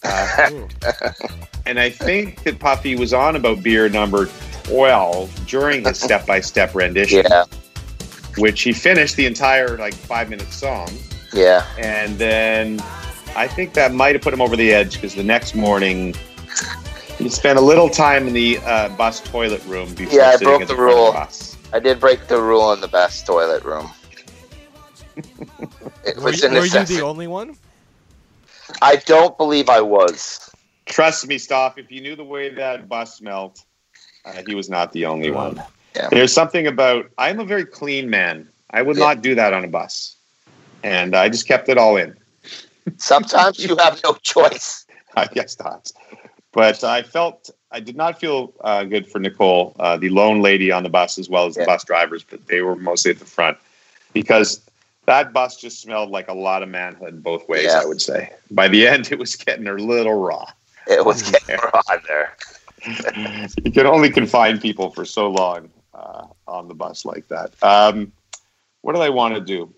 And I think that Puffy was on about beer number 12 during his Step by Step rendition, Yeah, which he finished the entire 5-minute song. yeah. And then I think that might have put him over the edge because the next morning he spent a little time in the bus toilet room before Yeah, I sitting broke at the front of rule. bus. I did break the rule in the best toilet room. It Were was you, a were you necessity. the only one? I don't believe I was. Trust me, Stoff, if you knew the way that bus smelled, he was not the only one. Yeah. There's something about, I'm a very clean man. I would not do that on a bus. And I just kept it all in. Sometimes you have no choice. I guess not. But I did not feel good for Nicole, the lone lady on the bus, as well as the bus drivers, but they were mostly at the front. Because that bus just smelled like a lot of manhood both ways, Yeah. I would say. By the end, it was getting a little raw. It was getting raw there. You can only confine people for so long on the bus like that. What did I want to do?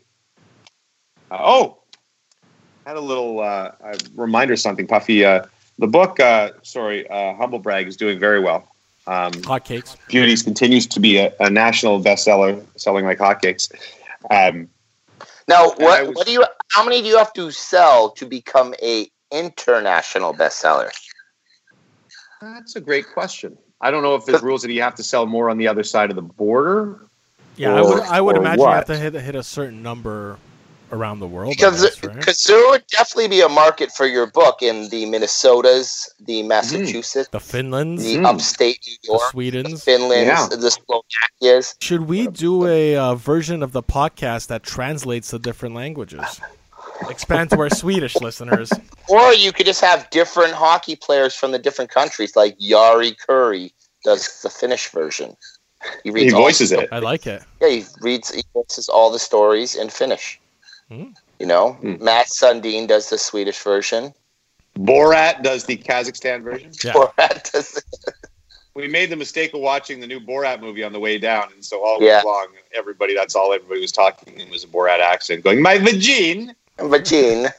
Had a little reminder something, Puffy. The book, Humble Brag, is doing very well. Hotcakes. Beauties continues to be a national bestseller, selling like hotcakes. Now, how many do you have to sell to become a international bestseller? That's a great question. I don't know if there's rules that you have to sell more on the other side of the border. Yeah, I would imagine you have to hit a certain number around the world. Because right? there would definitely be a market for your book in the Minnesotas, the Massachusetts, the Finlands, the upstate New York, the Swedens, the Finlands, the Slovakias. Should we do a version of the podcast that translates the different languages? Expand to our Swedish listeners. Or you could just have different hockey players from the different countries, like Jari Kurri does the Finnish version. He voices it. I like it. Yeah, he voices all the stories in Finnish. You know, Matt Sundin does the Swedish version. Borat does the Kazakhstan version. Yeah. Borat does. We made the mistake of watching the new Borat movie on the way down, and so all week long, everybody was talking. It was a Borat accent going, "My vagine." Vagine.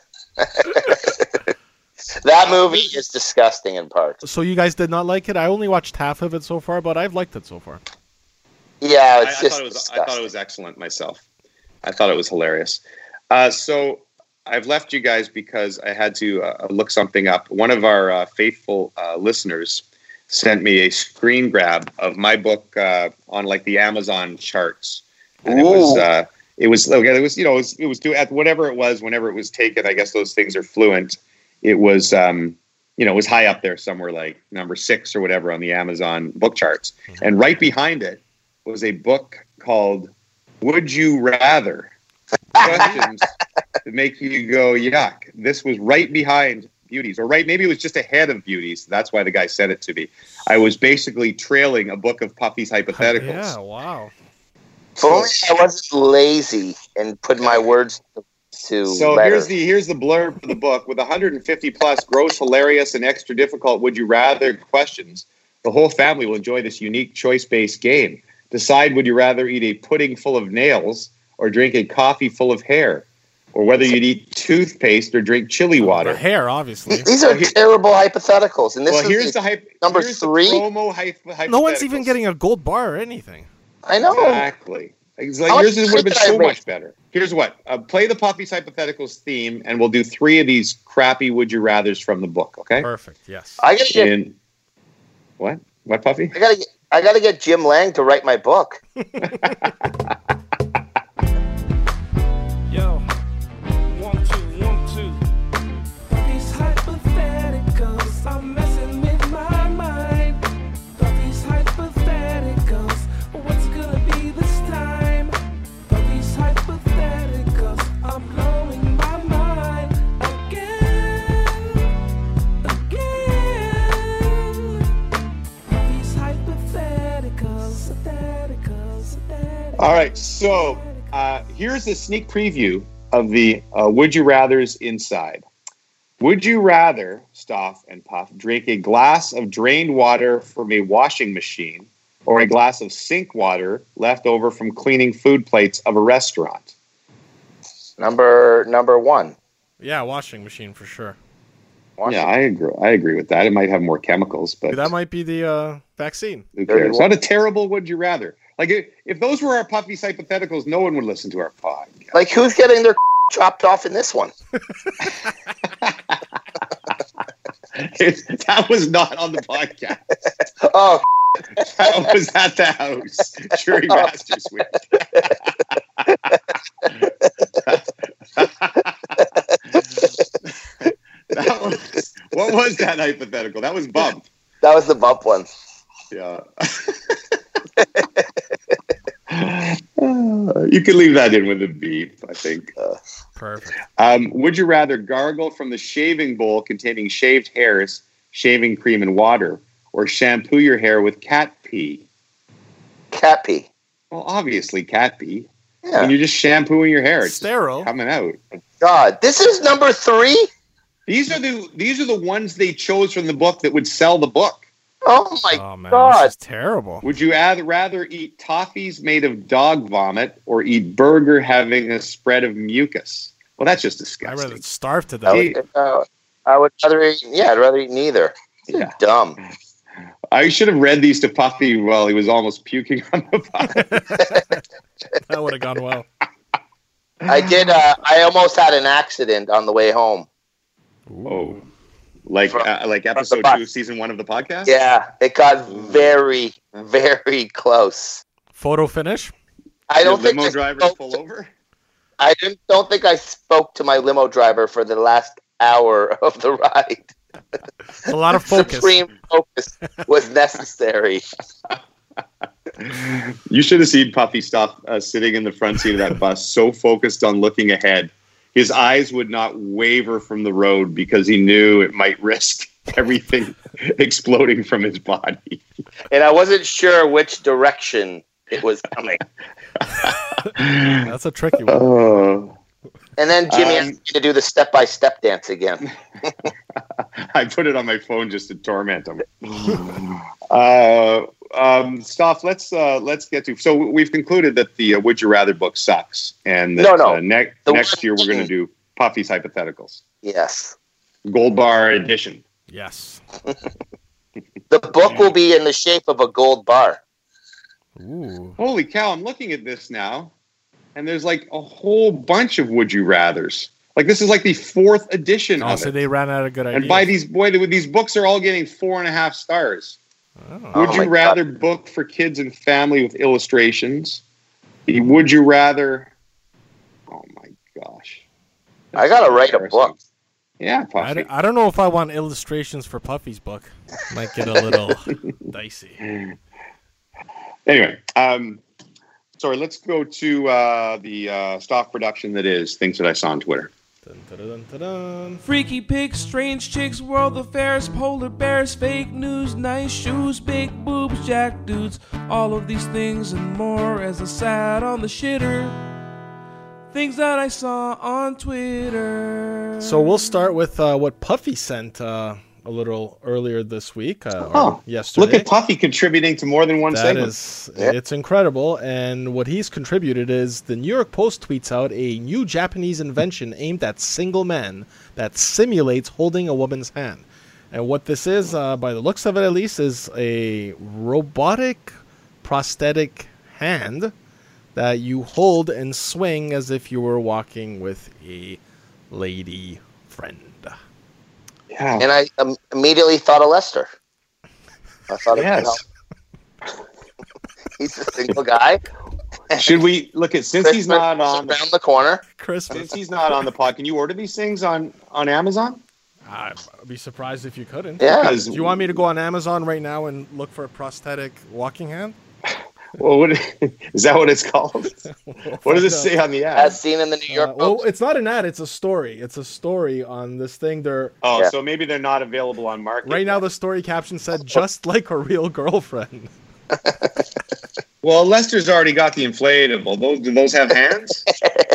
That movie is disgusting in parts. So you guys did not like it? I only watched half of it so far, but I've liked it so far. Yeah, I thought it was excellent myself. I thought it was hilarious. So I've left you guys because I had to look something up. One of our faithful listeners sent me a screen grab of my book on the Amazon charts. And it was whatever it was, whenever it was taken. I guess those things are fluent. It was it was high up there somewhere, like number 6 or whatever on the Amazon book charts. And right behind it was a book called "Would You Rather?" Questions that make you go yuck. This was right behind Beauties, or maybe it was just ahead of Beauties. That's why the guy sent it to me. I was basically trailing a book of Puffy's hypotheticals. Yeah, wow. If only I wasn't lazy and put my words to So letters. here's the blurb for the book. With 150 plus gross, hilarious, and extra difficult would you rather questions, the whole family will enjoy this unique choice-based game. Decide, would you rather eat a pudding full of nails or drink a coffee full of hair? Or whether you'd eat toothpaste or drink chili water. The hair, obviously. These are terrible hypotheticals. And this is number 3. Promo hypothetical. No one's even getting a gold bar or anything. I know. Exactly. It's like yours would have been so much better. Here's what. Play the Puffy's Hypotheticals theme, and we'll do 3 of these crappy would you rathers from the book, okay? Perfect, yes. I gotta get, What? What, Puffy? I gotta get Jim Lang to write my book. Yo, 1, 2. These hypotheticals are messing with my mind. These hypotheticals, what's gonna be this time? These hypotheticals are blowing my mind again. All right, so here's a sneak preview of the Would You Rathers inside. Would you rather, Stoff and Puff, drink a glass of drained water from a washing machine or a glass of sink water left over from cleaning food plates of a restaurant? Number one. Yeah, washing machine for sure. Yeah, I agree with that. It might have more chemicals, but that might be the vaccine. Who cares? Not a terrible would you rather. Like if those were our Puffy's hypotheticals, no one would listen to our podcast. Like who's getting their chopped off in this one? That was not on the podcast. Oh, that was at the house during Masters Week. What was that hypothetical? That was bump. That was the bump one. Yeah. You can leave that in with a beep, I think. Perfect. Would you rather gargle from the shaving bowl containing shaved hairs, shaving cream, and water, or shampoo your hair with cat pee? Cat pee. Well, obviously cat pee. Yeah. When you're just shampooing your hair, it's sterile coming out. God, this is number 3. These are the ones they chose from the book that would sell the book. Oh my man, God! This is terrible. Would you rather eat toffees made of dog vomit or eat burger having a spread of mucus? Well, that's just disgusting. I'd rather starve to death. I would rather eat. Yeah, I'd rather eat neither. Yeah. Dumb. I should have read these to Puffy while he was almost puking on the podcast. That would have gone well. I did. I almost had an accident on the way home. Oh, like episode 2, season 1 of the podcast? Yeah, it got very, very close. Photo finish? I don't think limo driver pull over? I don't think I spoke to my limo driver for the last hour of the ride. A lot of focus. Supreme focus was necessary. You should have seen Puffy Stuff sitting in the front seat of that bus, so focused on looking ahead. His eyes would not waver from the road because he knew it might risk everything exploding from his body. And I wasn't sure which direction it was coming. That's a tricky one. And then Jimmy asked me to do the step-by-step dance again. I put it on my phone just to torment him. Stoff, let's get to. So we've concluded that the Would You Rather book sucks, and that, next year we're going to do Puffy's hypotheticals. Yes. Gold bar edition. Yes. The book will be in the shape of a gold bar. Ooh. Holy cow! I'm looking at this now, and there's like a whole bunch of Would You Rathers. Like this is like the 4th edition of so it. they ran out of good ideas. And by these books are all getting 4.5 stars. Oh. Would you rather book for kids and family with illustrations? Would you rather? Oh my gosh! I gotta write a book. Yeah, Puffy. I don't know if I want illustrations for Puffy's book. Might get a little dicey. Anyway, sorry. Let's go to the stock production that is Things That I Saw on Twitter. Dun, dun, dun, dun, dun. Freaky pigs, strange chicks, world affairs, polar bears, fake news, nice shoes, big boobs, jack dudes, all of these things and more as I sat on the shitter. Things that I saw on Twitter. So we'll start with what Puffy sent a little earlier this week, or yesterday. Look at Puffy contributing to more than one segment. It's incredible. And what he's contributed is the New York Post tweets out a new Japanese invention aimed at single men that simulates holding a woman's hand. And what this is, by the looks of it at least, is a robotic prosthetic hand that you hold and swing as if you were walking with a lady friend. Yeah. And I immediately thought of Lester. I thought of him. He's a single guy. Should we look at since he's not on around the corner? Christmas. Since he's not on the pod, can you order these things on Amazon? I'd be surprised if you couldn't. Yeah. Do you want me to go on Amazon right now and look for a prosthetic walking hand? Well, is that what it's called? What does it say on the ad? As seen in the New York Post. Well, it's not an ad. It's a story. It's a story on this thing. So maybe they're not available on market. Right now, the story caption said, just like a real girlfriend. Well, Lester's already got the inflatable. Do those have hands?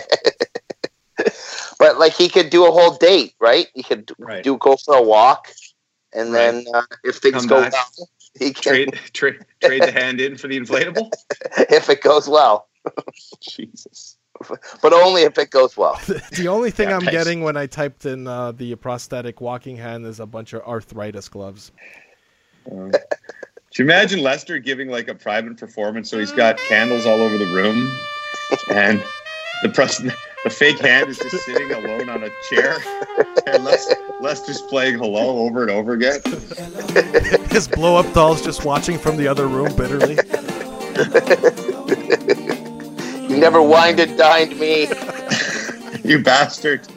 But like he could do a whole date, right? He could go for a walk, and then if things go well, he can trade the hand in for the inflatable. If it goes well. Jesus. But only if it goes well. The only thing I'm getting when I typed in the prosthetic walking hand is a bunch of arthritis gloves. Could you imagine Lester giving like a private performance? So he's got candles all over the room, and the fake hand is just sitting alone on a chair, and Lester's playing Hello over and over again. His blow-up doll's just watching from the other room bitterly. You never wined and dined me. You bastard.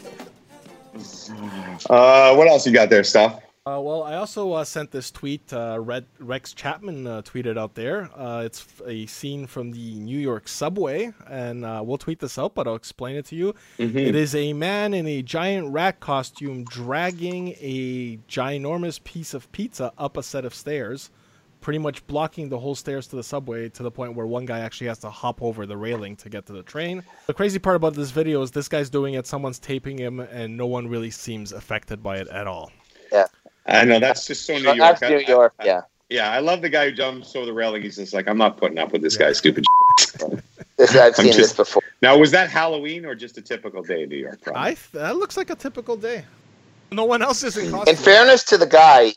What else you got there, Stuff? Well, I also sent this tweet. Rex Chapman tweeted out there. It's a scene from the New York subway, and we'll tweet this out, but I'll explain it to you. Mm-hmm. It is a man in a giant rat costume dragging a ginormous piece of pizza up a set of stairs, pretty much blocking the whole stairs to the subway to the point where one guy actually has to hop over the railing to get to the train. The crazy part about this video is this guy's doing it, someone's taping him, and no one really seems affected by it at all. Yeah. I know, that's just so New York. That's New York, yeah. Yeah, I love the guy who jumps over the railing. He's just like, I'm not putting up with this guy's stupid shit. I've seen this before. Now, was that Halloween or just a typical day in New York? That looks like a typical day. No one else is in costume. In fairness to the guy,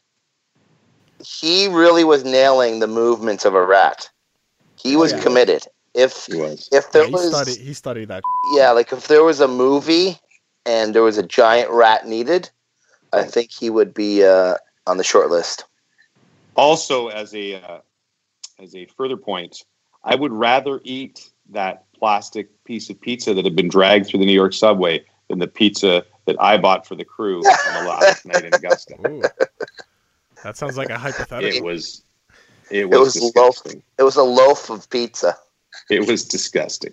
he really was nailing the movements of a rat. He was committed. He studied that. Yeah, like if there was a movie and there was a giant rat needed, I think he would be on the short list. Also, as a further point, I would rather eat that plastic piece of pizza that had been dragged through the New York subway than the pizza that I bought for the crew on the last night in Augusta. Ooh. That sounds like a hypothetical. It was disgusting. It was a loaf of pizza. It was disgusting.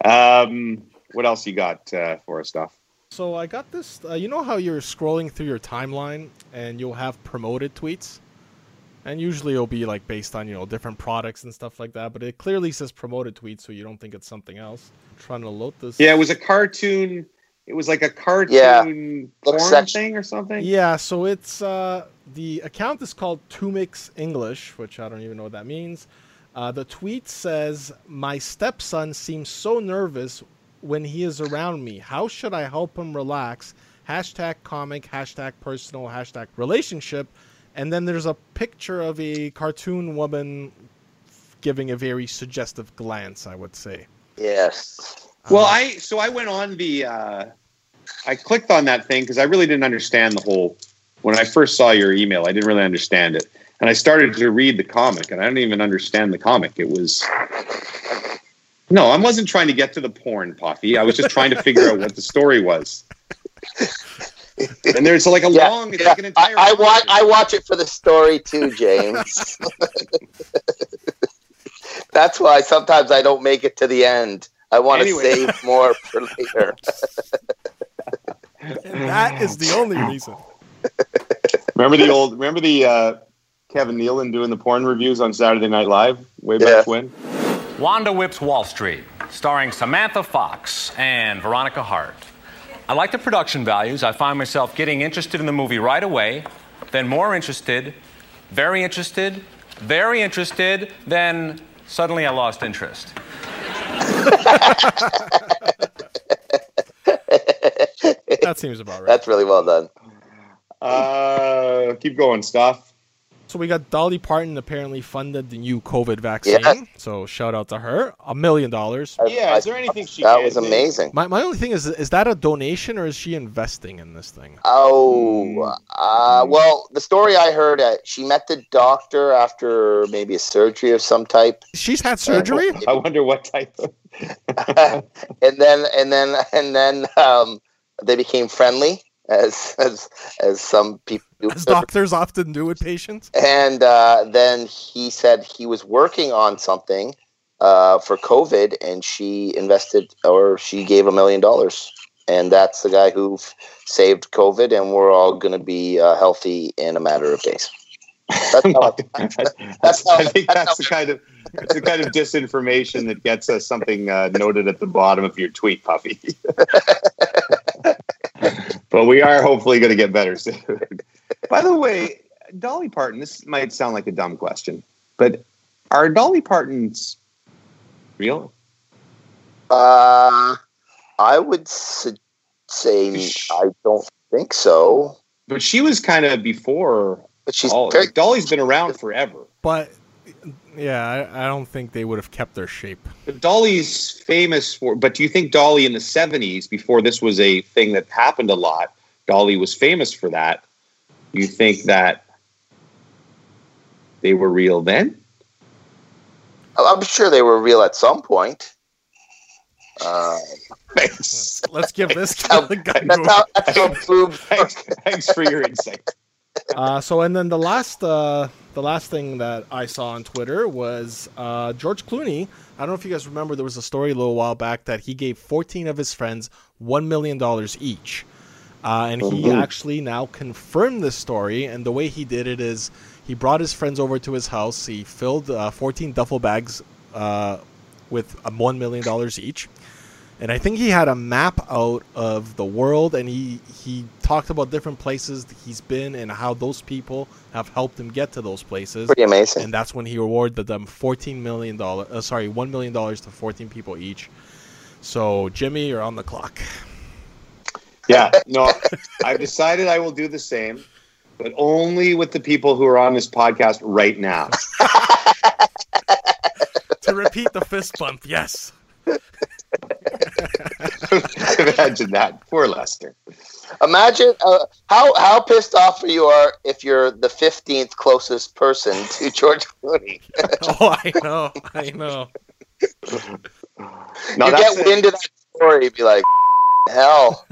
What else you got for us, Stuff? So I got this. You know how you're scrolling through your timeline and you'll have promoted tweets? And usually it'll be like based on, different products and stuff like that. But it clearly says promoted tweets, so you don't think it's something else. I'm trying to load this. Yeah, it was a cartoon. It was like a cartoon porn thing or something. Yeah, so it's the account is called Tumix English, which I don't even know what that means. The tweet says, "My stepson seems so nervous when he is around me. How should I help him relax? #comic, #personal, #relationship." And then there's a picture of a cartoon woman giving a very suggestive glance, I would say. Yes. Well, I went on I clicked on that thing because I really didn't understand the whole. When I first saw your email, I didn't really understand it, and I started to read the comic, and I didn't even understand the comic. It was. No, I wasn't trying to get to the porn, Puffy. I was just trying to figure out what the story was. And there's like long, it's like an entire. I watch it for the story too, James. That's why sometimes I don't make it to the end. I want to save more for later. And that is the only reason. Remember the Kevin Nealon doing the porn reviews on Saturday Night Live way back when? Wanda Whips Wall Street, starring Samantha Fox and Veronica Hart. I like the production values. I find myself getting interested in the movie right away, then more interested, very interested, very interested, then suddenly I lost interest. That seems about right. That's really well done. Keep going, Stuff. So we got Dolly Parton apparently funded the new COVID vaccine. Yeah. So shout out to her. $1 million. Yeah, is there anything she That was amazing. My only thing is that a donation or is she investing in this thing? Oh, well, the story I heard, she met the doctor after maybe a surgery of some type. She's had surgery? I wonder what type of... and then they became friendly. As some people do. As doctors often do with patients. And then he said he was working on something for COVID, and she invested, or she gave $1 million. And that's the guy who saved COVID, and we're all going to be healthy in a matter of days. I think that's the kind of disinformation that gets us something noted at the bottom of your tweet, Puffy. But we are hopefully going to get better soon. By the way, Dolly Parton, this might sound like a dumb question, but are Dolly Partons real? I would say I don't think so. But she was kind of before. But she's Dolly's been around forever. But yeah, I don't think they would have kept their shape. But Dolly's famous for. But do you think Dolly in the 70s, before this was a thing that happened a lot, Dolly was famous for that? You think that they were real then? I'm sure they were real at some point. Thanks. Let's give this Thanks for your insight. And then the last thing that I saw on Twitter was George Clooney. I don't know if you guys remember, there was a story a little while back that he gave 14 of his friends $1 million each. And he actually now confirmed this story. And the way he did it is he brought his friends over to his house. He filled 14 duffel bags with $1 million each. And I think he had a map out of the world, and he talked about different places he's been and how those people have helped him get to those places. Pretty amazing. And that's when he awarded them $1 million to 14 people each. So, Jimmy, you're on the clock. Yeah, no, I've decided I will do the same, but only with the people who are on this podcast right now. To repeat the fist bump, yes. Imagine that. Poor Lester. Imagine how pissed off you are if you're the 15th closest person to George Clooney. Oh, I know. No, you get wind of that story, you'd be like, hell.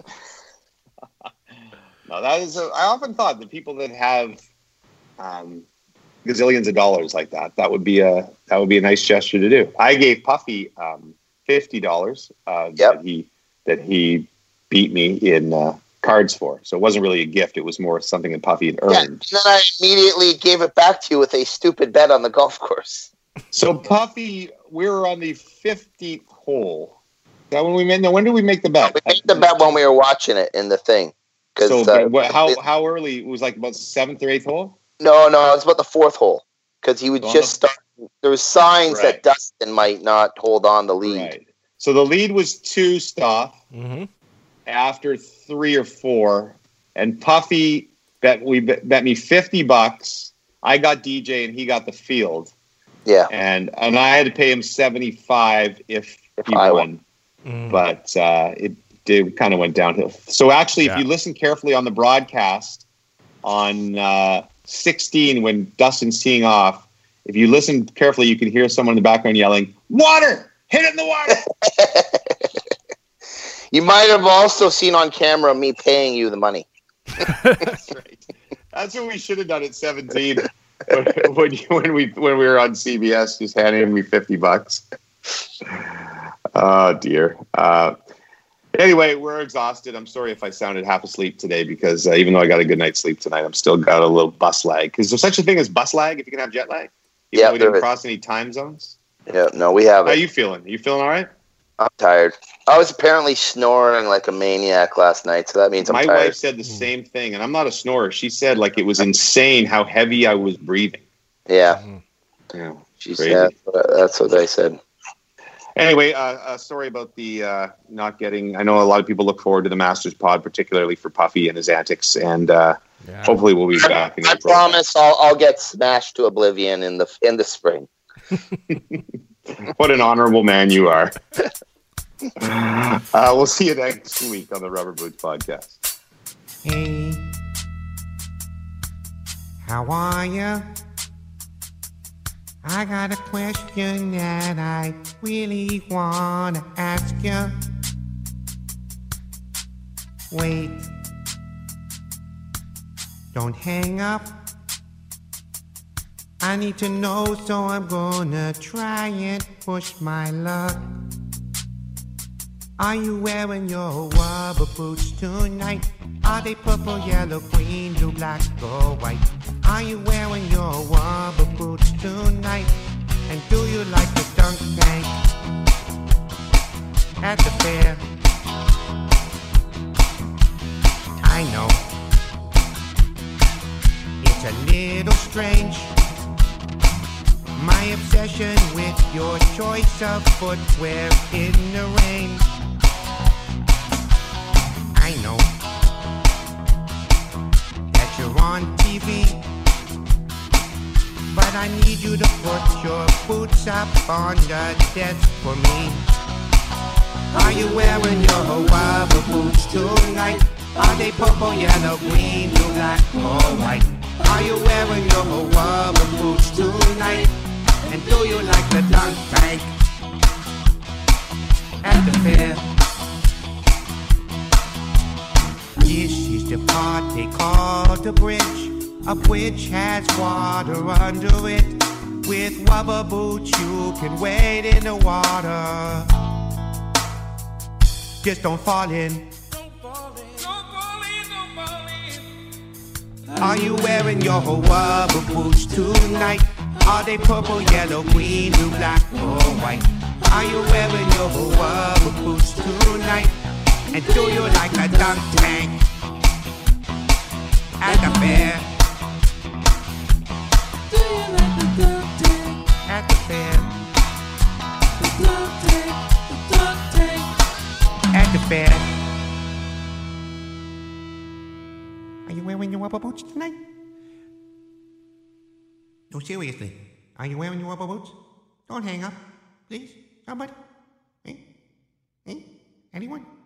No, that is. I often thought the people that have gazillions of dollars like that would be a nice gesture to do. I gave Puffy $50 that he beat me in cards for. So it wasn't really a gift. It was more something that Puffy had earned. Yeah, and then I immediately gave it back to you with a stupid bet on the golf course. So Puffy, we were on the 15th hole. Is that when we made? No, when did we make the bet? We made the bet when we were watching it in the thing. So how early? It was like about 7th or 8th hole? No, it was about the 4th hole because he would just start. There was signs that Dustin might not hold on the lead. Right. So the lead was 2 Stoff after 3 or 4, and Puffy bet me $50. I got DJ and he got the field. Yeah, and I had to pay him $75 if he won. But it kind of went downhill. So actually, if you listen carefully on the broadcast on 16 when Dustin's teeing off, if you listen carefully, you can hear someone in the background yelling, "Water! Hit it in the water!" You might have also seen on camera me paying you the money. That's right. That's what we should have done at 17 when we were on CBS, just handing me $50. Oh dear. Anyway, we're exhausted. I'm sorry if I sounded half asleep today because even though I got a good night's sleep tonight, I'm still got a little bus lag. Is there such a thing as bus lag if you can have jet lag? Even though we didn't cross any time zones? Yeah, no, we have it. How are you feeling? You feeling all right? I'm tired. I was apparently snoring like a maniac last night, so that means I'm tired. My wife said the same thing, and I'm not a snorer. She said like it was insane how heavy I was breathing. Yeah. Yeah. She said that's what they said. Anyway, sorry about the not getting. I know a lot of people look forward to the Masters pod, particularly for Puffy and his antics, and hopefully we'll be back. I promise I'll get smashed to oblivion in the spring. What an honorable man you are. We'll see you next week on the Rubber Boots podcast. Hey, how are you? I got a question that I really want to ask you. Wait, don't hang up. I need to know, so I'm gonna try and push my luck. Are you wearing your rubber boots tonight? Are they purple, yellow, green, blue, black, or white? Are you wearing your rubber boots tonight? And do you like the dunk tank at the fair? I know it's a little strange, my obsession with your choice of footwear in the rain. I know that you're on TV, but I need you to put your boots up on the desk for me. Are you wearing your rubber boots tonight? Are they purple, yellow, green, blue, black, or white? Are you wearing your rubber boots tonight? And do you like the dunk tank at the fair? This is the part they call the bridge. A bridge has water under it. With rubber boots you can wade in the water. Just don't fall in. Are you wearing your rubber boots tonight? Are they purple, yellow, green, blue, black, or white? Are you wearing your rubber boots tonight? And do you like a dunk tank at the fair? Do you like the dunk tank at the fair? The dunk tank at the fair. Are you wearing your rubber boots tonight? No, seriously. Are you wearing your rubber boots? Don't hang up, please. Somebody. Anyone?